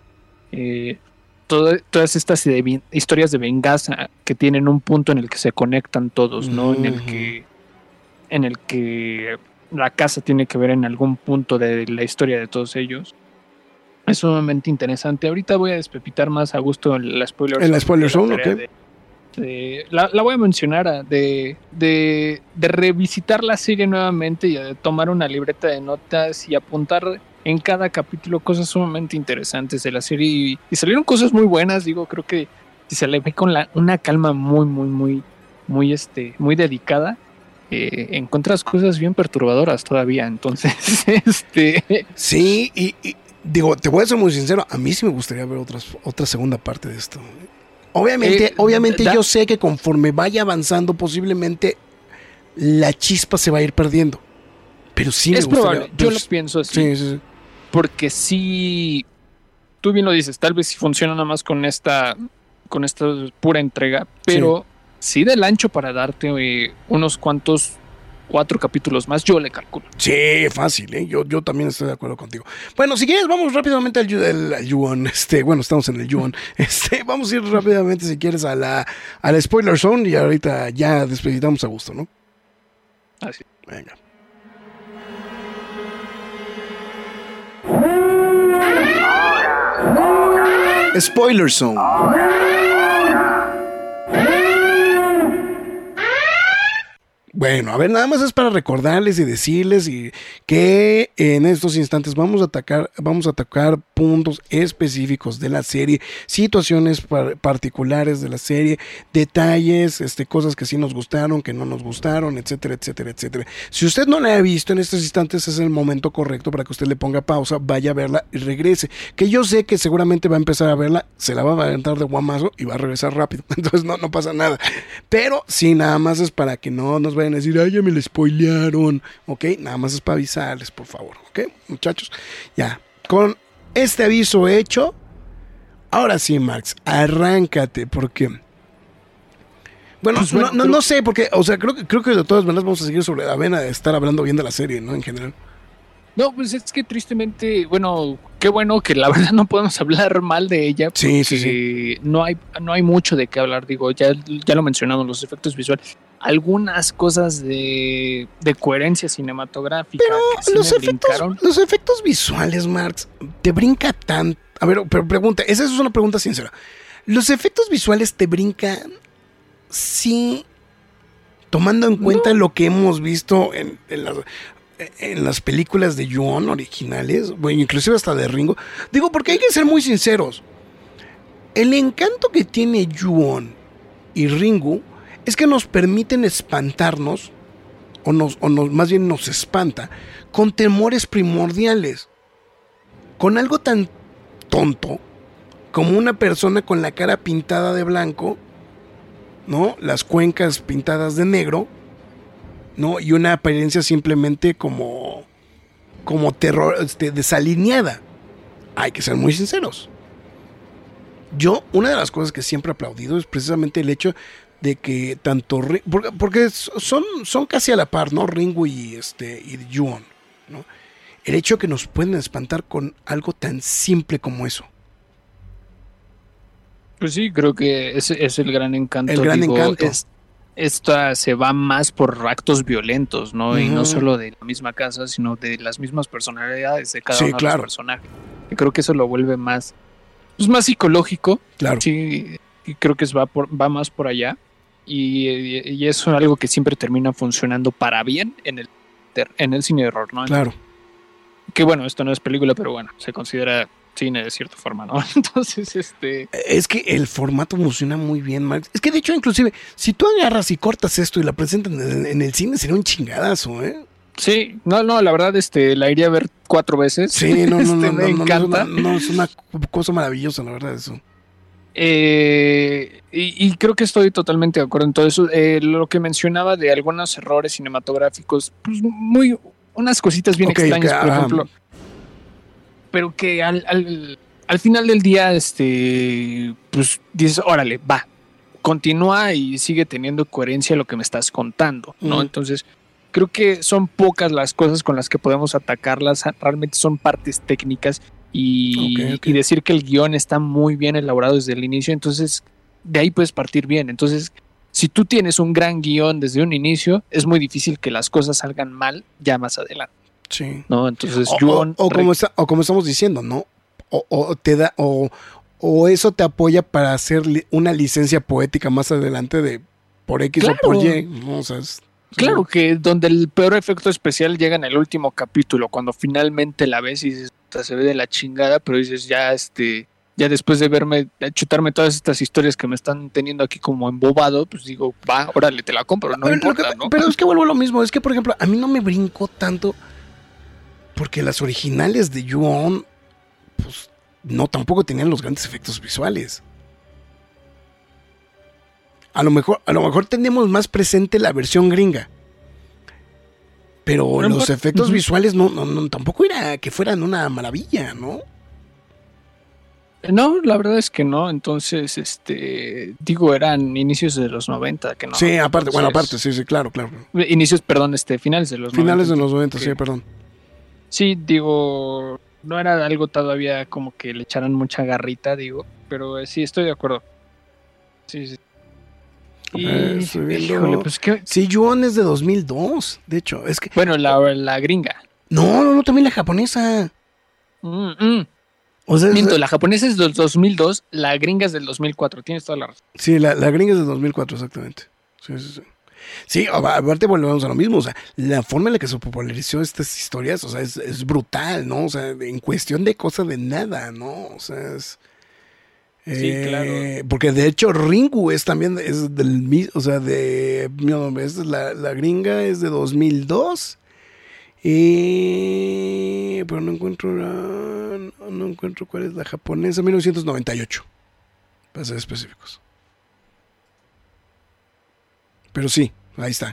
Todas estas historias de venganza que tienen un punto en el que se conectan todos, ¿no? En el que la casa tiene que ver en algún punto de la historia de todos ellos. Es sumamente interesante. Ahorita voy a despepitar más a gusto en la spoiler zone. En la spoiler zone, ok. La voy a mencionar, de revisitar la serie nuevamente y de tomar una libreta de notas y apuntar en cada capítulo cosas sumamente interesantes de la serie. Y salieron cosas muy buenas, digo, creo que si se le ve con una calma muy dedicada, encuentras cosas bien perturbadoras todavía. Entonces, Sí, y digo, te voy a ser muy sincero, a mí sí me gustaría ver otra segunda parte de esto. Obviamente yo sé que conforme vaya avanzando, posiblemente la chispa se va a ir perdiendo. Pero sí me gustaría. Es probable, yo lo pienso así. Sí. Porque sí, tú bien lo dices, tal vez sí funciona nada más con esta pura entrega, pero sí del ancho para darte unos cuantos 4 capítulos más, yo le calculo. Sí, fácil, ¿eh? Yo también estoy de acuerdo contigo. Bueno, si quieres, vamos rápidamente al Ju-On. Bueno, estamos en el Ju-On. Vamos a ir rápidamente, si quieres, a la spoiler zone y ahorita ya despeditamos a gusto, ¿no? Así. Venga. Spoiler zone. Bueno, a ver, nada más es para recordarles y decirles que en estos instantes vamos a atacar puntos específicos de la serie, situaciones particulares de la serie, detalles, cosas que sí nos gustaron, que no nos gustaron, etcétera, etcétera, etcétera. Si usted no la ha visto en estos instantes, es el momento correcto para que usted le ponga pausa, vaya a verla y regrese. Que yo sé que seguramente va a empezar a verla, se la va a aventar de guamazo y va a regresar rápido. Entonces no pasa nada. Pero sí, nada más es para que no nos vayan a decir, ay, ya me lo spoilearon, ¿ok? Nada más es para avisarles, por favor, ¿ok? Muchachos, ya, con este aviso hecho, ahora sí, Max, arráncate, porque... Bueno, pues no sé, porque, o sea, creo que de todas maneras vamos a seguir sobre la vena de estar hablando bien de la serie, ¿no? En general. No, pues es que tristemente, bueno, qué bueno que la verdad no podemos hablar mal de ella. Sí. No hay mucho de qué hablar, digo, ya lo mencionamos, los efectos visuales. Algunas cosas de coherencia cinematográfica. Pero que los efectos visuales, Marx, te brinca tan... A ver, pero pregunta, esa es una pregunta sincera. ¿Los efectos visuales te brincan, sí, tomando en cuenta lo que hemos visto en las películas de Ju-On originales, bueno, inclusive hasta de Ringo? Digo, porque hay que ser muy sinceros. El encanto que tiene Ju-On y Ringo es que nos permiten espantarnos, más bien nos espanta, con temores primordiales. Con algo tan tonto como una persona con la cara pintada de blanco, ¿no? Las cuencas pintadas de negro, ¿no? Y una apariencia simplemente como terror, desalineada. Hay que ser muy sinceros. Yo, una de las cosas que siempre he aplaudido es precisamente el hecho de que tanto... Porque son casi a la par, ¿no? Ringo y Ju-On, ¿no? El hecho que nos pueden espantar con algo tan simple como eso. Pues sí, creo que ese es el gran encanto. El gran encanto. Esta se va más por actos violentos, ¿no? Y no solo de la misma casa, sino de las mismas personalidades de cada uno de los personajes. Y creo que eso lo vuelve más psicológico. Claro. Sí, y creo que va más por allá. Y eso es algo que siempre termina funcionando para bien en el cine de horror, ¿no? Claro. Que bueno, esto no es película, pero bueno, se considera cine de cierta forma, ¿no? Entonces, Es que el formato funciona muy bien, Max. Es que de hecho, inclusive, si tú agarras y cortas esto y la presentan en el cine, sería un chingadazo, ¿eh? Sí, no, la verdad, la iría a ver 4 veces. Sí, no, me encanta. Es una cosa maravillosa, la verdad, eso. Y creo que estoy totalmente de acuerdo en todo eso. Lo que mencionaba de algunos errores cinematográficos, pues unas cositas bien extrañas, por ejemplo. Pero que al final del día, pues dices, órale, va, continúa y sigue teniendo coherencia lo que me estás contando, ¿no? Entonces, creo que son pocas las cosas con las que podemos atacarlas, realmente son partes técnicas y decir que el guión está muy bien elaborado desde el inicio, entonces de ahí puedes partir bien. Entonces, si tú tienes un gran guión desde un inicio, es muy difícil que las cosas salgan mal ya más adelante. Sí. ¿No? Entonces, como estamos diciendo, ¿no? O te da, o eso te apoya para hacer una licencia poética más adelante de por X o por Y, ¿no? O sea, claro que donde el peor efecto especial llega en el último capítulo, cuando finalmente la ves y dices, se ve de la chingada, pero dices, ya después de chutarme todas estas historias que me están teniendo aquí como embobado, pues digo, va, órale, te la compro, no importa, ¿no? Pero es que vuelvo a lo mismo, es que, por ejemplo, a mí no me brincó tanto porque las originales de Ju-On, pues, no, tampoco tenían los grandes efectos visuales. A lo mejor tenemos más presente la versión gringa. Pero los efectos visuales no, tampoco era que fueran una maravilla, ¿no? No, la verdad es que no. Entonces, eran inicios de los 90, que no. Sí, aparte, sí, claro. Inicios, perdón, finales de los 90. Finales de los 90, sí, perdón. Sí, no era algo todavía como que le echaran mucha garrita, pero sí, estoy de acuerdo. Sí. Estoy viendo... pues, sí, Ju-On es de 2002, de hecho. Es que... Bueno, la gringa. No, también la japonesa. O sea, la japonesa es del 2002, la gringa es del 2004, tienes toda la razón. Sí, la gringa es del 2004, exactamente. Sí. Sí, aparte volvemos a lo mismo, o sea, la forma en la que se popularizó estas historias, o sea, es brutal, ¿no? O sea, en cuestión de cosa de nada, ¿no? O sea, Sí, claro. porque de hecho Ringu es también, es del mismo, o sea, no, la gringa es de 2002, pero no encuentro cuál es la japonesa, 1998, para ser específicos. Pero sí, ahí está.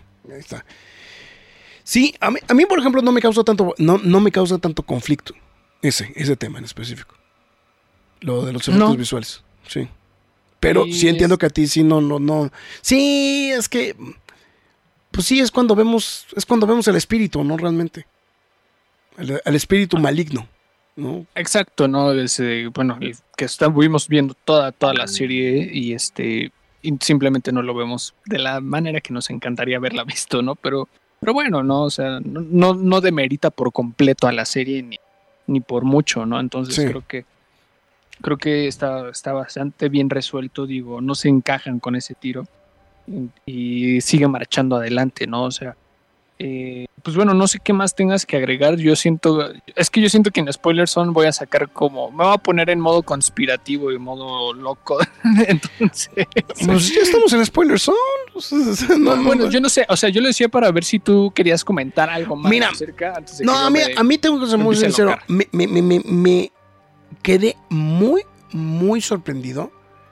Sí, a mí por ejemplo no me causa tanto conflicto ese tema en específico. Lo de los efectos visuales, sí. Pero sí entiendo que a ti sí no. Sí, es que pues sí es cuando vemos el espíritu, ¿no? Realmente. El espíritu maligno, ¿no? Exacto, ¿no? Bueno, que estuvimos viendo toda la serie y y simplemente no lo vemos de la manera que nos encantaría haberla visto, ¿no? Pero bueno, ¿no? O sea, no demerita por completo a la serie ni por mucho, ¿no? Entonces Sí. creo que está bastante bien resuelto, digo, no se encajan con ese tiro y sigue marchando adelante, ¿no? O sea, pues bueno, no sé qué más tengas que agregar. Yo siento que en Spoiler Zone voy a sacar me voy a poner en modo conspirativo y modo loco. Entonces, Pues ya estamos en Spoiler Zone. bueno, yo no sé, o sea, yo lo decía para ver si tú querías comentar algo más Mira, acerca antes de no, que a mí tengo que ser muy empiece a sincero. locar. Me quedé muy, muy sorprendido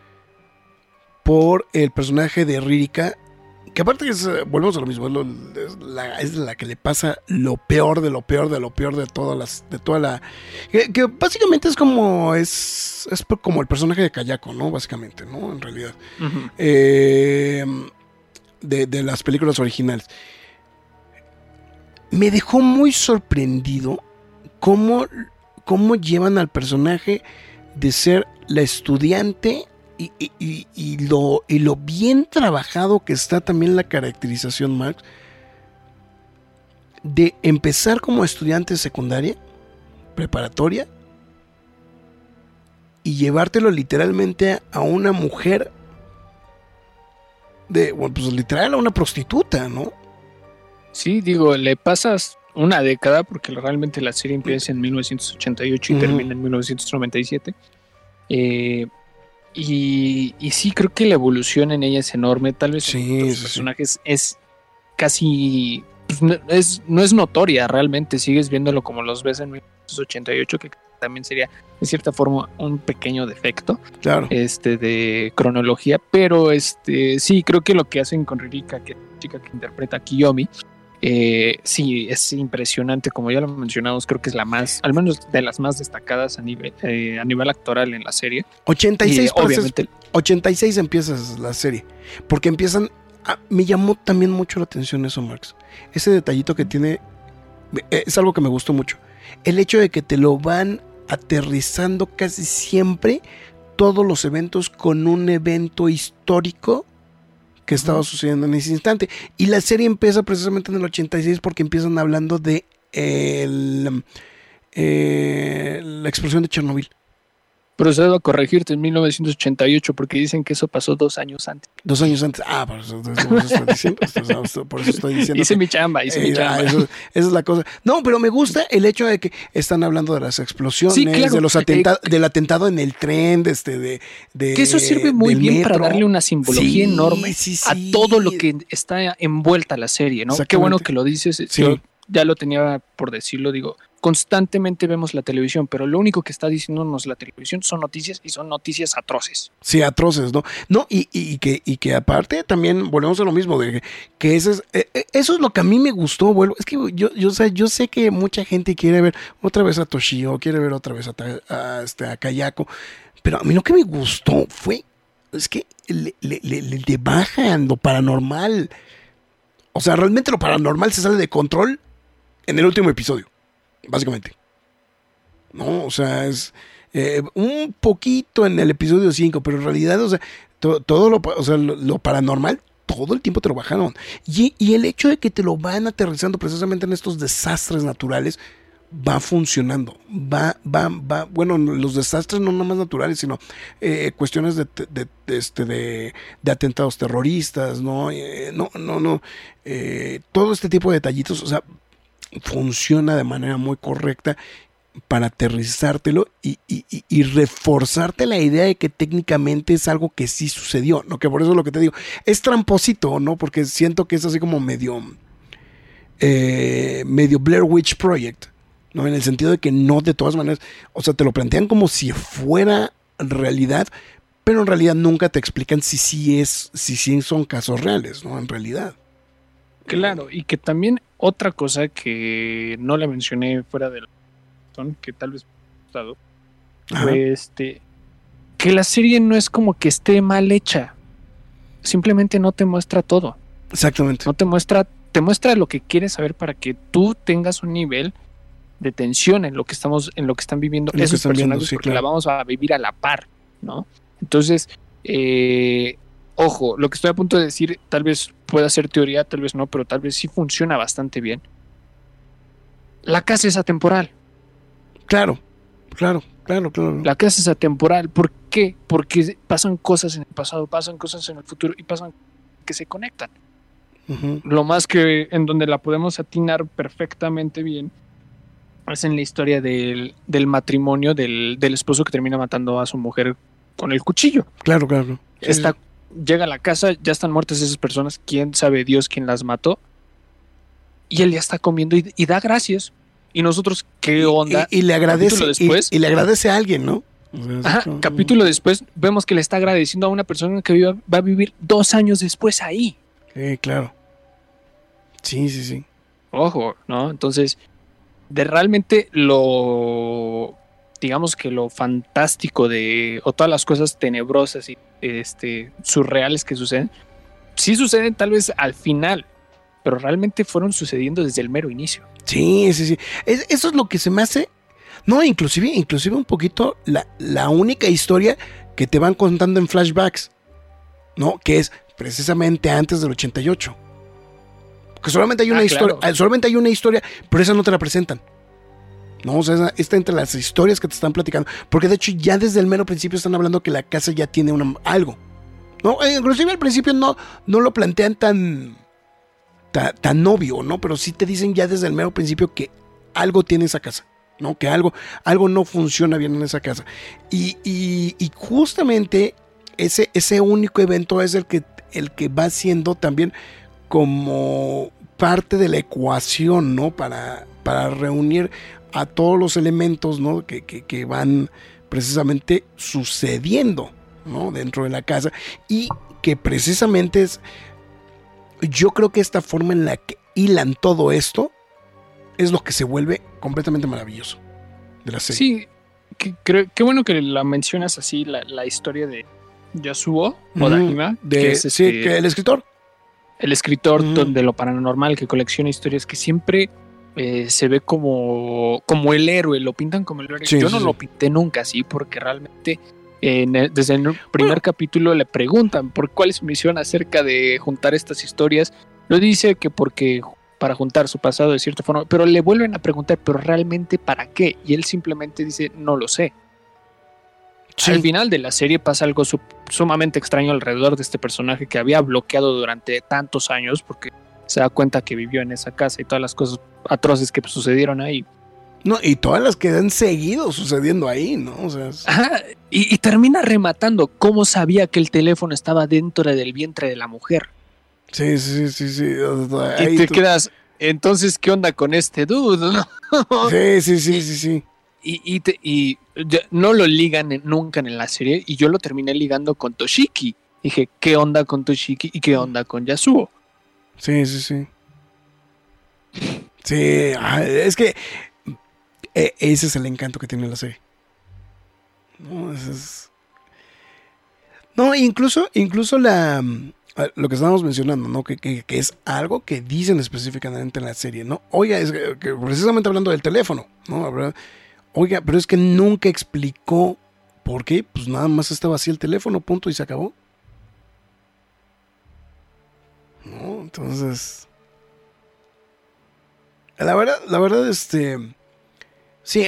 por el personaje de Ririka. Que aparte volvemos a lo mismo, es la que le pasa lo peor de lo peor de lo peor de toda la. Que básicamente es como el personaje de Kayako, ¿no? Básicamente, ¿no? En realidad. Ujú. De las películas originales. Me dejó muy sorprendido cómo llevan al personaje de ser la estudiante y lo bien trabajado que está también la caracterización, Max, de empezar como estudiante secundaria, preparatoria, y llevártelo literalmente a una mujer pues literal a una prostituta, ¿no? Sí, digo, le pasas una década porque realmente la serie empieza en 1988 y termina en 1997. Y sí, creo que la evolución en ella es enorme. Tal vez en los personajes es casi. Pues, no es notoria realmente. Sigues viéndolo como los ves en 1988, que también sería de cierta forma un pequeño defecto, claro, de cronología. Pero sí, creo que lo que hacen con Ririka, que es la chica que interpreta a Kiyomi, sí, es impresionante, como ya lo mencionamos, creo que es la más, al menos de las más destacadas a nivel actoral en la serie. 86, obviamente. 86 empiezas la serie, porque empiezan, me llamó también mucho la atención eso, Marx, ese detallito que tiene, es algo que me gustó mucho, el hecho de que te lo van aterrizando casi siempre todos los eventos con un evento histórico que estaba sucediendo en ese instante. Y la serie empieza precisamente en el 86 porque empiezan hablando de la explosión de Chernobyl. Procedo a corregirte en 1988 porque dicen que eso pasó 2 años antes. 2 años antes. Por eso estoy diciendo. Por eso estoy diciendo. Hice mi chamba. Esa es la cosa. No, pero me gusta el hecho de que están hablando de las explosiones, sí, claro, de los del atentado en el tren, de que eso sirve muy bien metro, para darle una simbología enorme a todo lo que está envuelta la serie, ¿no? Qué bueno que lo dices. Sí. Yo ya lo tenía por decirlo, digo. Constantemente vemos la televisión, pero lo único que está diciéndonos la televisión son noticias y son noticias atroces. Sí, atroces, ¿no? No, y que aparte también volvemos a lo mismo, de que eso es lo que a mí me gustó, es que yo sé que mucha gente quiere ver otra vez a Toshio, quiere ver otra vez a Kayako, pero a mí lo que me gustó es que le bajan lo paranormal. O sea, realmente lo paranormal se sale de control en el último episodio. Básicamente, ¿no? O sea, es un poquito en el episodio 5, pero en realidad, o sea, todo lo paranormal, todo el tiempo te lo bajaron. Y el hecho de que te lo van aterrizando precisamente en estos desastres naturales, va funcionando, bueno, los desastres no nada más naturales, sino cuestiones de atentados terroristas, ¿no? Todo este tipo de detallitos, o sea, funciona de manera muy correcta para aterrizártelo y reforzarte la idea de que técnicamente es algo que sí sucedió, ¿no? Que por eso es lo que te digo, es tramposito, ¿no? Porque siento que es así como medio Blair Witch Project, ¿no? En el sentido de que no, de todas maneras, o sea, te lo plantean como si fuera realidad, pero en realidad nunca te explican si sí son casos reales, ¿no? En realidad. Claro, y que también otra cosa que no le mencioné fuera de la que tal vez fue que la serie no es como que esté mal hecha, simplemente no te muestra todo. Exactamente. No te muestra lo que quieres saber para que tú tengas un nivel de tensión en lo que están viviendo esos personajes, porque la vamos a vivir a la par, ¿no? Entonces, ojo, lo que estoy a punto de decir tal vez pueda ser teoría, tal vez no, pero tal vez sí funciona bastante bien. La casa es atemporal. Claro. La casa es atemporal. ¿Por qué? Porque pasan cosas en el pasado, pasan cosas en el futuro y pasan que se conectan. Uh-huh. Lo más que en donde la podemos atinar perfectamente bien es en la historia del matrimonio del esposo que termina matando a su mujer con el cuchillo. Claro. Llega a la casa, ya están muertas esas personas, quién sabe Dios quién las mató, y él ya está comiendo y da gracias. Y nosotros, ¿qué onda? Y le agradece después, y le agradece a alguien, ¿no? O sea, capítulo después vemos que le está agradeciendo a una persona que va a vivir 2 años después ahí. Claro. Sí. Ojo, ¿no? Entonces, realmente digamos que lo fantástico o todas las cosas tenebrosas y surreales que suceden, sí suceden tal vez al final, pero realmente fueron sucediendo desde el mero inicio. Sí. Eso es lo que se me hace. No, inclusive un poquito la única historia que te van contando en flashbacks, ¿no? Que es precisamente antes del 88. Porque solamente hay una historia, claro. Solamente hay una historia, pero esa no te la presentan. No, o sea, está entre las historias que te están platicando. Porque de hecho ya desde el mero principio están hablando que la casa ya tiene algo. No, inclusive al principio no lo plantean tan obvio, ¿no? Pero sí te dicen ya desde el mero principio que algo tiene esa casa, ¿no? Que algo no funciona bien en esa casa. Y justamente ese único evento es el que va siendo también como parte de la ecuación, ¿no? Para reunir a todos los elementos, ¿no? Que van precisamente sucediendo, ¿no? Dentro de la casa. Y que precisamente es... Yo creo que esta forma en la que hilan todo esto es lo que se vuelve completamente maravilloso de la serie. Sí, qué bueno que la mencionas así, la historia de Yasuo Odahima. Que el escritor. El escritor de lo paranormal que colecciona historias que siempre se ve como el héroe, lo pintan como el héroe. Yo no lo pinté nunca así porque realmente... desde el primer capítulo le preguntan por cuál es su misión acerca de juntar estas historias. Lo dice que porque para juntar su pasado de cierta forma, pero le vuelven a preguntar, pero realmente para qué, y él simplemente dice no lo sé. Al final de la serie pasa algo sumamente extraño alrededor de este personaje que había bloqueado durante tantos años porque se da cuenta que vivió en esa casa y todas las cosas atroces que sucedieron ahí. No, y todas las que han seguido sucediendo ahí, ¿no? O sea, y termina rematando cómo sabía que el teléfono estaba dentro del vientre de la mujer. Sí. Y te quedas, entonces, ¿qué onda con este dude? ¿No? Sí. Y no lo ligan nunca en la serie y yo lo terminé ligando con Toshiki. Dije, ¿qué onda con Toshiki y qué onda con Yasuo? Sí. Sí, es que ese es el encanto que tiene la serie. No, incluso lo que estábamos mencionando, ¿no? Que es algo que dicen específicamente en la serie, ¿no? Oiga, es que precisamente hablando del teléfono, ¿no? Oiga, pero es que nunca explicó por qué, pues nada más estaba así el teléfono, punto, y se acabó. ¿No? Entonces, la verdad, Sí,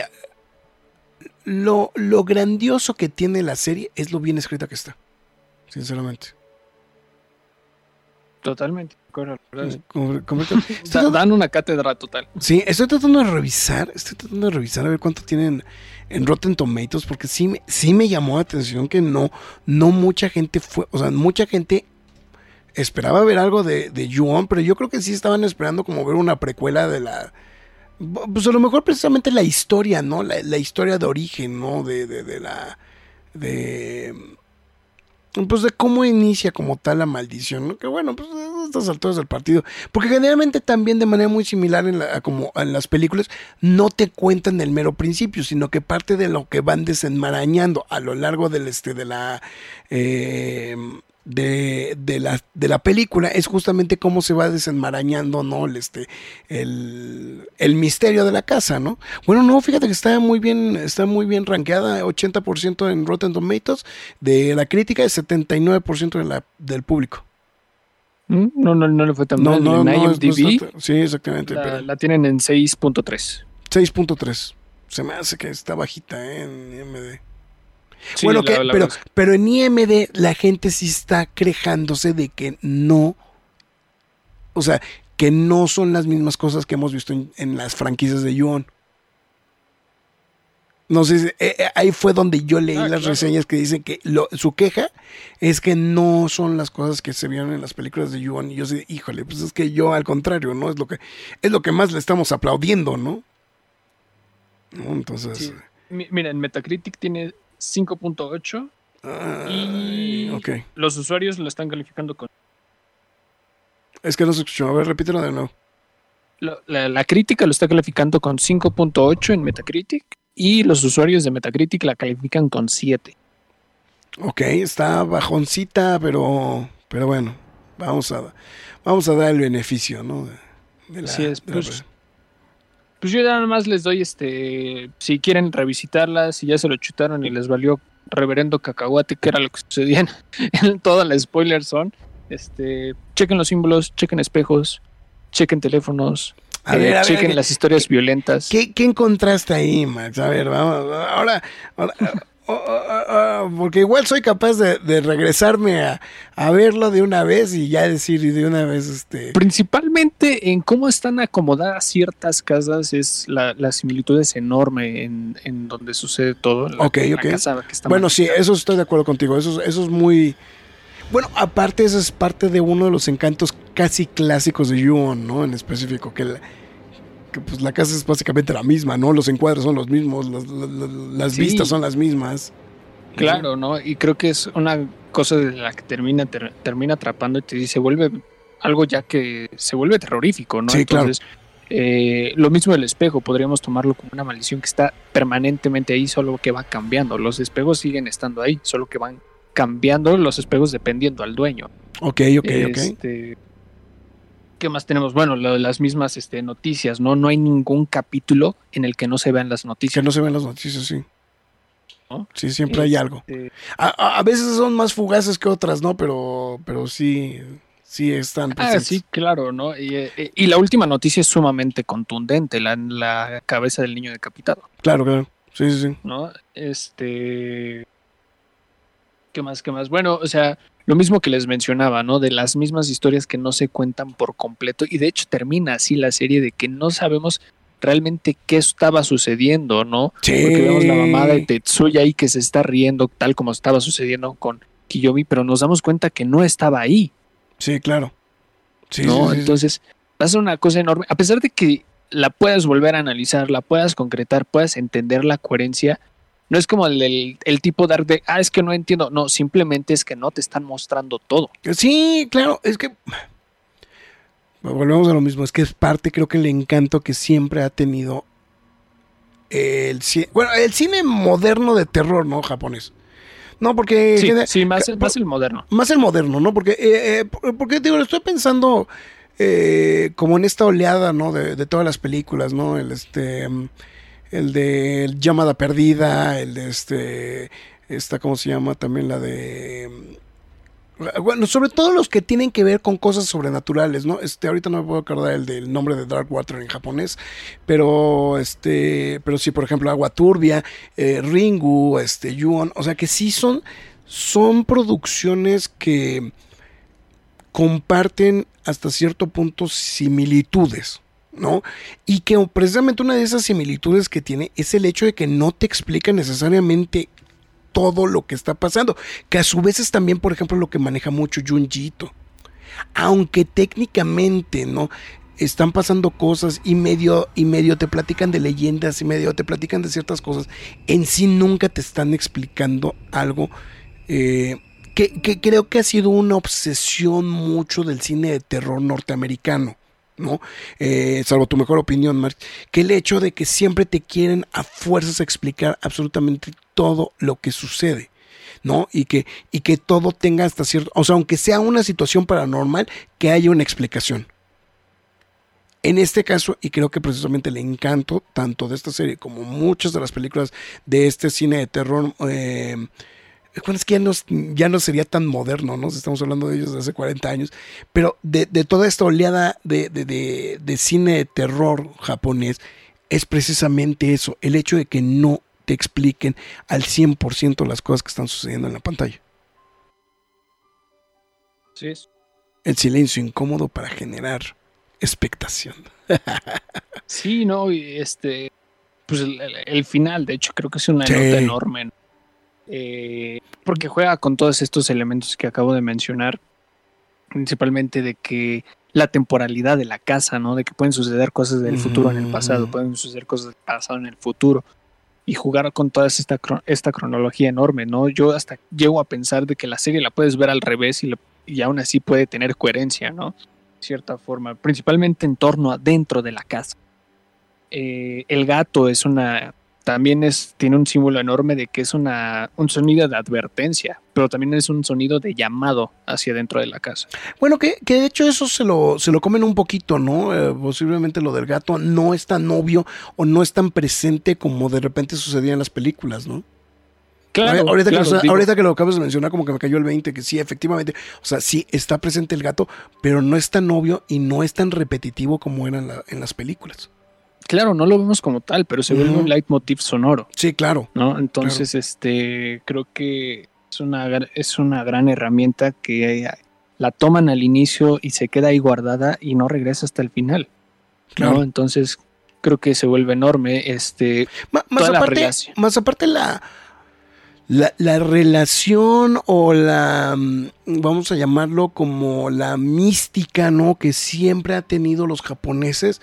lo grandioso que tiene la serie es lo bien escrita que está, sinceramente. Totalmente. La verdad es- Dan una cátedra total. Sí, estoy tratando de revisar a ver cuánto tienen en Rotten Tomatoes, porque sí me llamó la atención que no mucha gente fue, o sea, mucha gente esperaba ver algo de Ju-On, pero yo creo que sí estaban esperando como ver una precuela de la, pues a lo mejor precisamente la historia, ¿no? La historia de origen, ¿no? De la, de, pues de cómo inicia como tal la maldición, ¿no? Que bueno, pues a estas alturas del partido, porque generalmente también de manera muy similar como en las películas, no te cuentan el mero principio, sino que parte de lo que van desenmarañando a lo largo del de la de la película es justamente cómo se va desenmarañando, ¿no? El misterio de la casa, ¿no? Bueno, no, fíjate que está muy bien rankeada, 80% en Rotten Tomatoes de la crítica y 79% del público. No le fue tan mal. No, En no, IMDb sí, exactamente. la tienen en 6.3. 6.3. Se me hace que está bajita, en IMDb. Sí, Bueno, verdad. pero en IMD la gente sí está quejándose de que no, o sea, que no son las mismas cosas que hemos visto en las franquicias de Ju-On. No sé, ahí fue donde yo leí las reseñas que dicen que su queja es que no son las cosas que se vieron en las películas de Ju-On. Y yo sé, híjole, pues es que yo al contrario, ¿no? Es lo que más le estamos aplaudiendo, ¿no? Entonces... Sí. Mira, en Metacritic tiene 5.8 y okay. Los usuarios lo están calificando con... Es que no se escuchó. A ver, repítelo de nuevo. La crítica lo está calificando con 5.8 en Metacritic y los usuarios de Metacritic la califican con 7. Ok, está bajoncita, pero bueno, vamos a dar el beneficio, ¿no? Así es, pues yo nada más les doy si quieren revisitarla, si ya se lo chutaron y les valió reverendo cacahuate, que era lo que sucedía en toda la spoiler zone, chequen los símbolos, chequen espejos, chequen teléfonos, chequen las historias violentas. ¿Qué encontraste ahí, Max? A ver, vamos, ahora porque igual soy capaz de regresarme a verlo de una vez y ya decir de una vez Principalmente en cómo están acomodadas ciertas casas, la similitud es enorme en donde sucede todo. La casa que está bueno, sí, eso estoy de acuerdo contigo, eso es muy... Bueno, aparte eso es parte de uno de los encantos casi clásicos de Ju-On, ¿no? En específico, que pues la casa es básicamente la misma, ¿no? Los encuadres son los mismos, las vistas son las mismas. Claro, ¿no? Y creo que es una cosa de la que termina atrapando y se vuelve algo ya que se vuelve terrorífico, ¿no? Sí, entonces, claro. Lo mismo del espejo, podríamos tomarlo como una maldición que está permanentemente ahí, solo que va cambiando. Los espejos siguen estando ahí, solo que van cambiando los espejos dependiendo al dueño. Ok. ¿Qué más tenemos? Bueno, las mismas noticias, ¿no? No hay ningún capítulo en el que no se vean las noticias. Que no se vean las noticias, sí. ¿No? Sí, siempre hay algo. A veces son más fugaces que otras, ¿no? Pero sí están presentes. Sí, claro, ¿no? Y la última noticia es sumamente contundente, la cabeza del niño decapitado. Claro. Sí. ¿No? ¿Qué más? Bueno, o sea, lo mismo que les mencionaba, ¿no? De las mismas historias que no se cuentan por completo. Y de hecho termina así la serie de que no sabemos realmente qué estaba sucediendo, ¿no? Sí. Porque vemos la mamá de Tetsuya ahí que se está riendo tal como estaba sucediendo con Kiyomi, pero nos damos cuenta que no estaba ahí. Sí, claro. Sí, ¿no? sí. Entonces, va a ser una cosa enorme. A pesar de que la puedas volver a analizar, la puedas concretar, puedas entender la coherencia, no es como el tipo dar de, es que no entiendo. No, simplemente es que no te están mostrando todo. Sí, claro, es que volvemos a lo mismo, es que es parte, creo que el encanto que siempre ha tenido el cine moderno de terror, ¿no? Japonés. No, porque... Sí, más el moderno. Más el moderno, ¿no? Porque digo, estoy pensando como en esta oleada, ¿no? De todas las películas, ¿no? El de Llamada Perdida, el de esta, ¿cómo se llama? También la de... Bueno, sobre todo los que tienen que ver con cosas sobrenaturales, ¿no? Ahorita no me puedo acordar del nombre de Dark Water en japonés, pero sí, por ejemplo, Agua Turbia, Ringu, Yuon, o sea que sí son producciones que comparten hasta cierto punto similitudes, ¿no? Y que precisamente una de esas similitudes que tiene es el hecho de que no te explica necesariamente todo lo que está pasando, que a su vez es también, por ejemplo, lo que maneja mucho Junji Ito. Aunque técnicamente, ¿no?, están pasando cosas y medio te platican de leyendas y medio te platican de ciertas cosas, en sí nunca te están explicando algo que creo que ha sido una obsesión mucho del cine de terror norteamericano, ¿no? Salvo tu mejor opinión, Mark, que el hecho de que siempre te quieren a fuerzas explicar absolutamente todo lo que sucede, ¿no? Y que todo tenga hasta cierto, o sea, aunque sea una situación paranormal, que haya una explicación. En este caso, y creo que precisamente el encanto tanto de esta serie como muchas de las películas de este cine de terror, es que ya no sería tan moderno, ¿no? Estamos hablando de ellos de hace 40 años, pero de toda esta oleada de cine de terror japonés, es precisamente eso, el hecho de que no te expliquen al 100% las cosas que están sucediendo en la pantalla. Sí es. El silencio incómodo para generar expectación. Sí, no, y pues el final, de hecho, creo que es una nota enorme, ¿no? Porque juega con todos estos elementos que acabo de mencionar, principalmente de que la temporalidad de la casa, ¿no? De que pueden suceder cosas del futuro en el pasado, pueden suceder cosas del pasado en el futuro, y jugar con toda esta cronología enorme, ¿no? Yo hasta llego a pensar de que la serie la puedes ver al revés y aún así puede tener coherencia, ¿no? De cierta forma, principalmente en torno a dentro de la casa. El gato tiene un símbolo enorme de que es un sonido de advertencia, pero también es un sonido de llamado hacia dentro de la casa. Bueno, que de hecho eso se lo comen un poquito, ¿no? Posiblemente lo del gato no es tan obvio o no es tan presente como de repente sucedía en las películas, ¿no? Claro, ahorita que lo acabas de mencionar, como que me cayó el 20, que sí, efectivamente, o sea, sí está presente el gato, pero no es tan obvio y no es tan repetitivo como era en las películas. Claro, no lo vemos como tal, pero se vuelve un leitmotiv sonoro. Sí, claro. ¿No? Entonces, claro. Creo que es una gran herramienta que la toman al inicio y se queda ahí guardada y no regresa hasta el final. Claro. ¿No? Entonces, creo que se vuelve enorme. Más aparte la relación o vamos a llamarlo como la mística, ¿no?, que siempre ha tenido los japoneses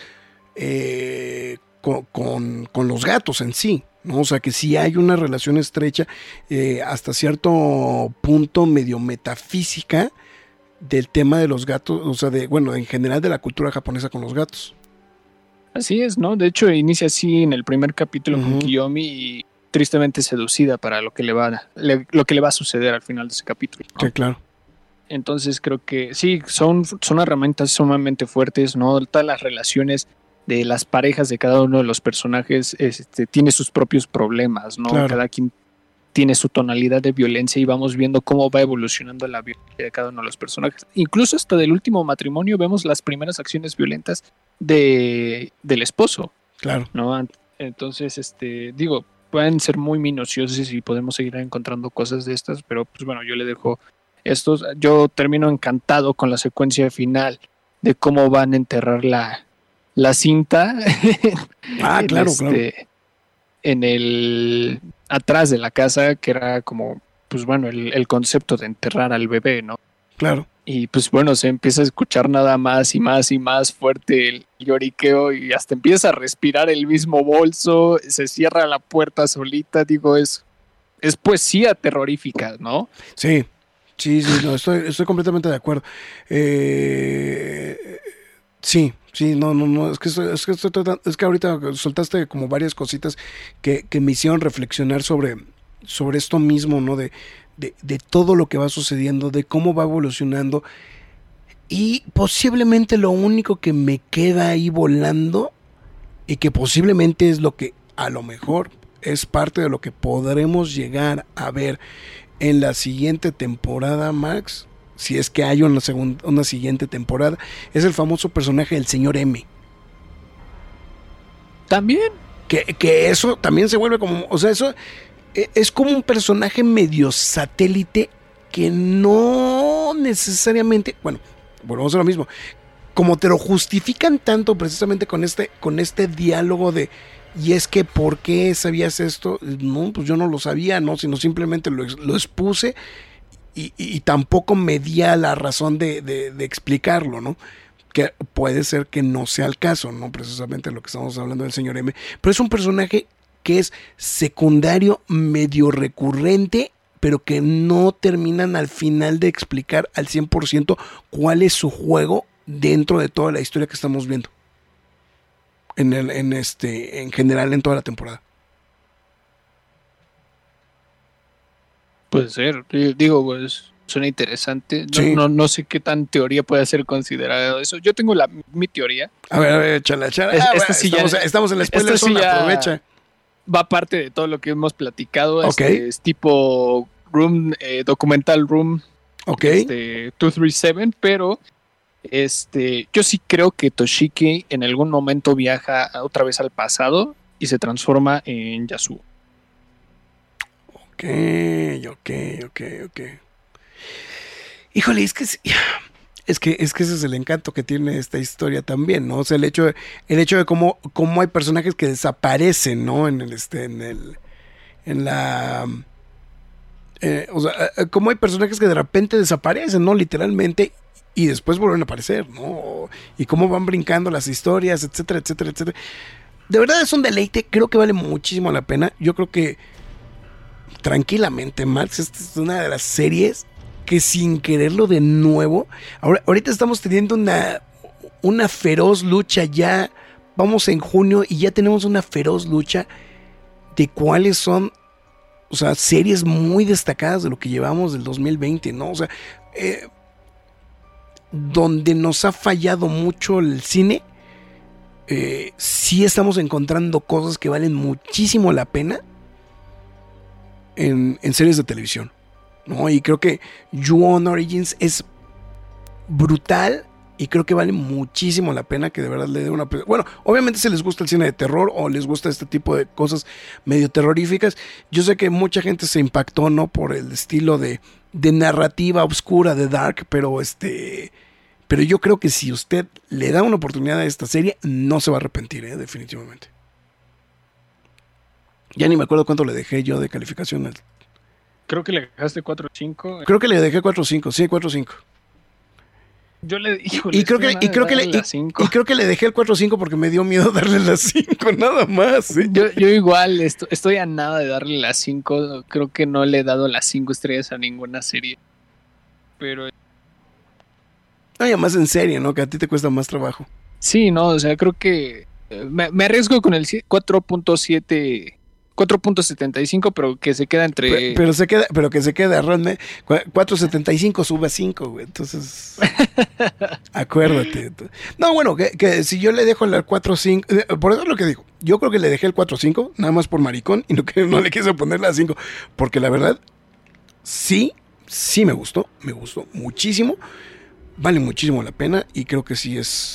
con los gatos en sí, ¿no? O sea que sí hay una relación estrecha hasta cierto punto medio metafísica del tema de los gatos, o sea, en general de la cultura japonesa con los gatos. Así es, ¿no? De hecho inicia así en el primer capítulo con Kiyomi y tristemente seducida para lo que le va a suceder al final de ese capítulo, ¿no? Sí, claro. Entonces creo que sí, son herramientas sumamente fuertes, ¿no? Todas las relaciones de las parejas de cada uno de los personajes tiene sus propios problemas, ¿no? Claro. Cada quien tiene su tonalidad de violencia y vamos viendo cómo va evolucionando la violencia de cada uno de los personajes. Incluso hasta del último matrimonio vemos las primeras acciones violentas del esposo. Claro. ¿No? Entonces, pueden ser muy minuciosos y podemos seguir encontrando cosas de estas, pero pues bueno, yo le dejo estos. Yo termino encantado con la secuencia final de cómo van a enterrar la cinta. Claro. En el atrás de la casa, que era como, pues bueno, el concepto de enterrar al bebé, ¿no? Claro. Y pues bueno, se empieza a escuchar nada más y más y más fuerte el lloriqueo y hasta empieza a respirar el mismo bolso, se cierra la puerta solita, digo, es poesía terrorífica, ¿no? Sí, no, estoy completamente de acuerdo. Sí, no, es que ahorita soltaste como varias cositas que me hicieron reflexionar sobre esto mismo, ¿no? De todo lo que va sucediendo, de cómo va evolucionando, y posiblemente lo único que me queda ahí volando y que posiblemente es lo que a lo mejor es parte de lo que podremos llegar a ver en la siguiente temporada, Max, si es que hay una siguiente temporada, es el famoso personaje del señor M. También. Que eso también se vuelve como, o sea, eso es como un personaje medio satélite que no necesariamente, bueno, volvemos a lo mismo, como te lo justifican tanto precisamente con este diálogo de, y es que ¿por qué sabías esto? No, pues yo no lo sabía, no, sino simplemente lo expuse y tampoco me di a la razón de explicarlo, ¿no? Que puede ser que no sea el caso, ¿no? Precisamente lo que estamos hablando del señor M. Pero es un personaje que es secundario, medio recurrente, pero que no terminan al final de explicar al 100% cuál es su juego dentro de toda la historia que estamos viendo. En general en toda la temporada. Puede ser. Digo, pues suena interesante. Sí. No sé qué tan teoría puede ser considerado eso. Yo tengo mi teoría. A ver, échala. Estamos en la spoiler zone, aprovecha. Va parte de todo lo que hemos platicado. Okay. Es tipo Room, documental Room, Okay. 237, pero yo sí creo que Toshiki en algún momento viaja otra vez al pasado y se transforma en Yasuo. Ok. Híjole, es que ese es el encanto que tiene esta historia también, ¿no? O sea, el hecho de cómo hay personajes que desaparecen, ¿no? O sea, cómo hay personajes que de repente desaparecen, ¿no? Literalmente, y después vuelven a aparecer, ¿no? Y cómo van brincando las historias, etcétera, etcétera, etcétera. De verdad es un deleite, creo que vale muchísimo la pena. Yo creo que tranquilamente, Max, esta es una de las series que sin quererlo de nuevo, ahorita estamos teniendo una feroz lucha, ya vamos en junio y ya tenemos una feroz lucha de cuáles son, o sea, series muy destacadas de lo que llevamos del 2020, ¿no? O sea, donde nos ha fallado mucho el cine, sí estamos encontrando cosas que valen muchísimo la pena en series de televisión, ¿no? Y creo que Ju-On Origins es brutal y creo que vale muchísimo la pena que de verdad le dé una... Bueno, obviamente si les gusta el cine de terror o les gusta este tipo de cosas medio terroríficas, yo sé que mucha gente se impactó, ¿no? Por el estilo de narrativa oscura de Dark, pero yo creo que si usted le da una oportunidad a esta serie, no se va a arrepentir, definitivamente. Ya ni me acuerdo cuánto le dejé yo de calificación. Creo que le dejaste 4 o 5. Creo que le dejé 4 o 5, sí, 4 o 5. Yo le dije, y creo que le dejé el 4 o 5 porque me dio miedo darle las 5, nada más. ¿Sí? Yo igual estoy a nada de darle las 5. Creo que no le he dado las 5 estrellas a ninguna serie. Pero... No, ya más en serie, ¿no? Que a ti te cuesta más trabajo. Sí, no, o sea, creo que me arriesgo con el 4.7... 4.75, pero que se queda entre... Pero que se queda, Ron, 4.75 sube a 5, güey. Entonces, acuérdate. No, bueno, que si yo le dejo el 4.5, por eso es lo que digo. Yo creo que le dejé el 4.5, nada más por maricón, y no le quise poner la 5, porque la verdad, sí me gustó muchísimo, vale muchísimo la pena, y creo que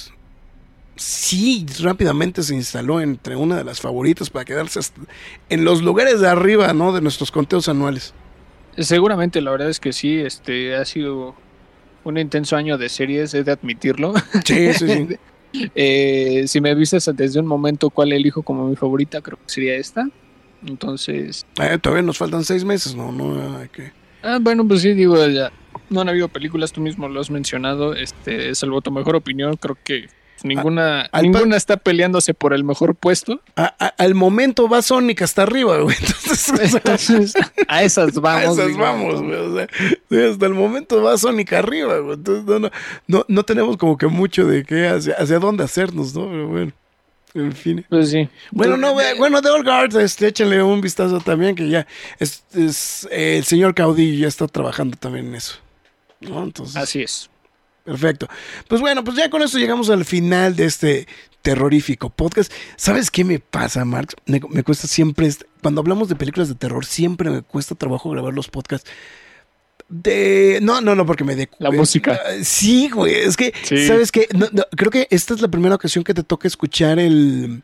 sí, rápidamente se instaló entre una de las favoritas para quedarse en los lugares de arriba, ¿no? De nuestros conteos anuales. Seguramente, la verdad es que sí, ha sido un intenso año de series, he de admitirlo. Sí. Si me vistes desde un momento cuál elijo como mi favorita, creo que sería esta. Entonces... todavía nos faltan 6 meses, ¿no? Hay que... bueno, pues sí, digo, ya no han habido películas, tú mismo lo has mencionado, salvo tu mejor opinión, creo que ninguna está peleándose por el mejor puesto. Al momento va Sonic hasta arriba, güey. Entonces a esas vamos. Güey. O sea, sí, hasta el momento va Sonic arriba, güey. Entonces no tenemos como que mucho de qué hacia dónde hacernos, ¿no? Pero bueno, en fin. Pues sí. Bueno, The Old Guard, échenle un vistazo también, que ya el señor Caudillo ya está trabajando también en eso, ¿no? Entonces, así es. Perfecto. Pues bueno, pues ya con esto llegamos al final de este terrorífico podcast. ¿Sabes qué me pasa, Marx? Me cuesta siempre, cuando hablamos de películas de terror, siempre me cuesta trabajo grabar los podcasts. No, porque me de... La música. Sí, güey, es que, Sí. ¿sabes qué? No, creo que esta es la primera ocasión que te toca escuchar el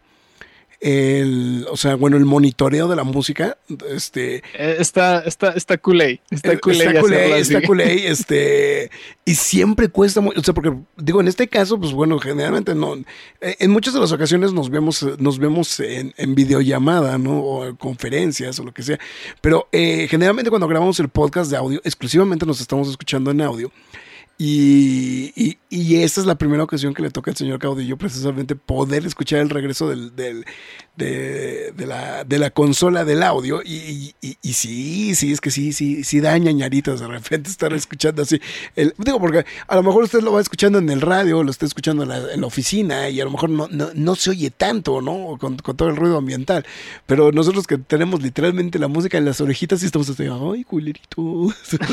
monitoreo de la música. Está Kool-Aid. Está Kool-Aid. Y siempre cuesta mucho, o sea, porque digo, en este caso, pues bueno, generalmente no, en muchas de las ocasiones nos vemos en videollamada, ¿no? O en conferencias o lo que sea, pero generalmente cuando grabamos el podcast de audio, exclusivamente nos estamos escuchando en audio. Y esta es la primera ocasión que le toca al señor Caudillo precisamente poder escuchar el regreso de la consola del audio y sí, es que sí da ñañaritas de repente estar escuchando así. Digo, porque a lo mejor usted lo va escuchando en el radio, lo está escuchando en la oficina y a lo mejor no se oye tanto, ¿no? Con todo el ruido ambiental. Pero nosotros que tenemos literalmente la música en las orejitas y estamos así, ¡ay, culerito!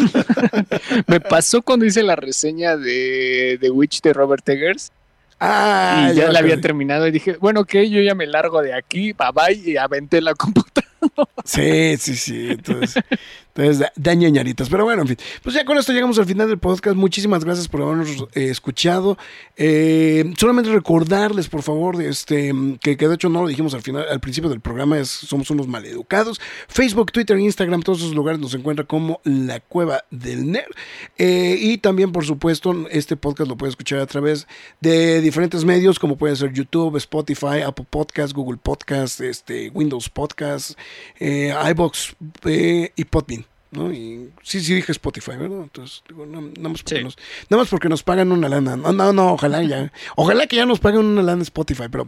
Me pasó cuando hice la reseña de The Witch de Robert Eggers. Ah, y ya la había terminado y dije, bueno, ok, yo ya me largo de aquí, bye bye, y aventé la computadora. Sí. Entonces da ñañaritas. Pero bueno, en fin. Pues ya con esto llegamos al final del podcast. Muchísimas gracias por habernos escuchado. Solamente recordarles, por favor, que de hecho no lo dijimos al principio del programa, somos unos maleducados. Facebook, Twitter, Instagram, todos esos lugares nos encuentran como La Cueva del Nerd. Y también, por supuesto, este podcast lo puedes escuchar a través de diferentes medios, como pueden ser YouTube, Spotify, Apple Podcasts, Google Podcasts, Windows Podcasts, iVoox y Podbean, ¿no? Y sí dije Spotify, ¿verdad? Entonces, digo, nada más porque nos pagan una lana. No, ojalá que ya nos paguen una lana Spotify, pero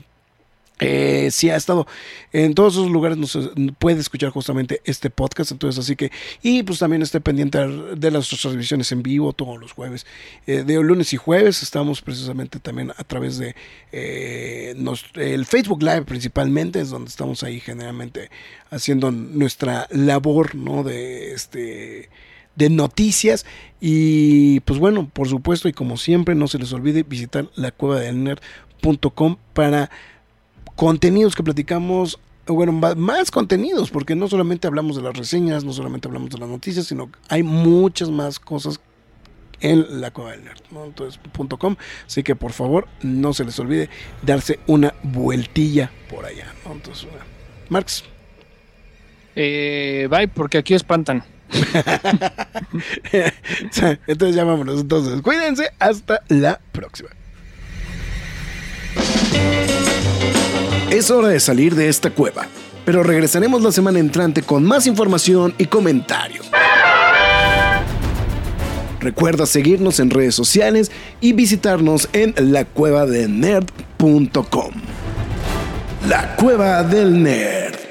sí ha estado en todos esos lugares, nos puede escuchar justamente este podcast. Entonces, así que, y pues también esté pendiente de las transmisiones en vivo todos los jueves, de lunes y jueves. Estamos precisamente también a través de el Facebook Live, principalmente es donde estamos ahí generalmente haciendo nuestra labor, ¿no? de noticias. Y pues bueno, por supuesto, y como siempre, no se les olvide visitar lacuevadelnerd.com para contenidos que platicamos, bueno, más contenidos, porque no solamente hablamos de las reseñas, no solamente hablamos de las noticias, sino que hay muchas más cosas en la Cueva del Nerd, ¿no? Entonces, .com, así que por favor no se les olvide darse una vueltilla por allá, ¿no? Entonces, Marx. Bye, porque aquí espantan. Entonces ya vámonos. Entonces, cuídense, hasta la próxima. Es hora de salir de esta cueva, pero regresaremos la semana entrante con más información y comentarios. Recuerda seguirnos en redes sociales y visitarnos en lacuevadelnerd.com. La Cueva del Nerd.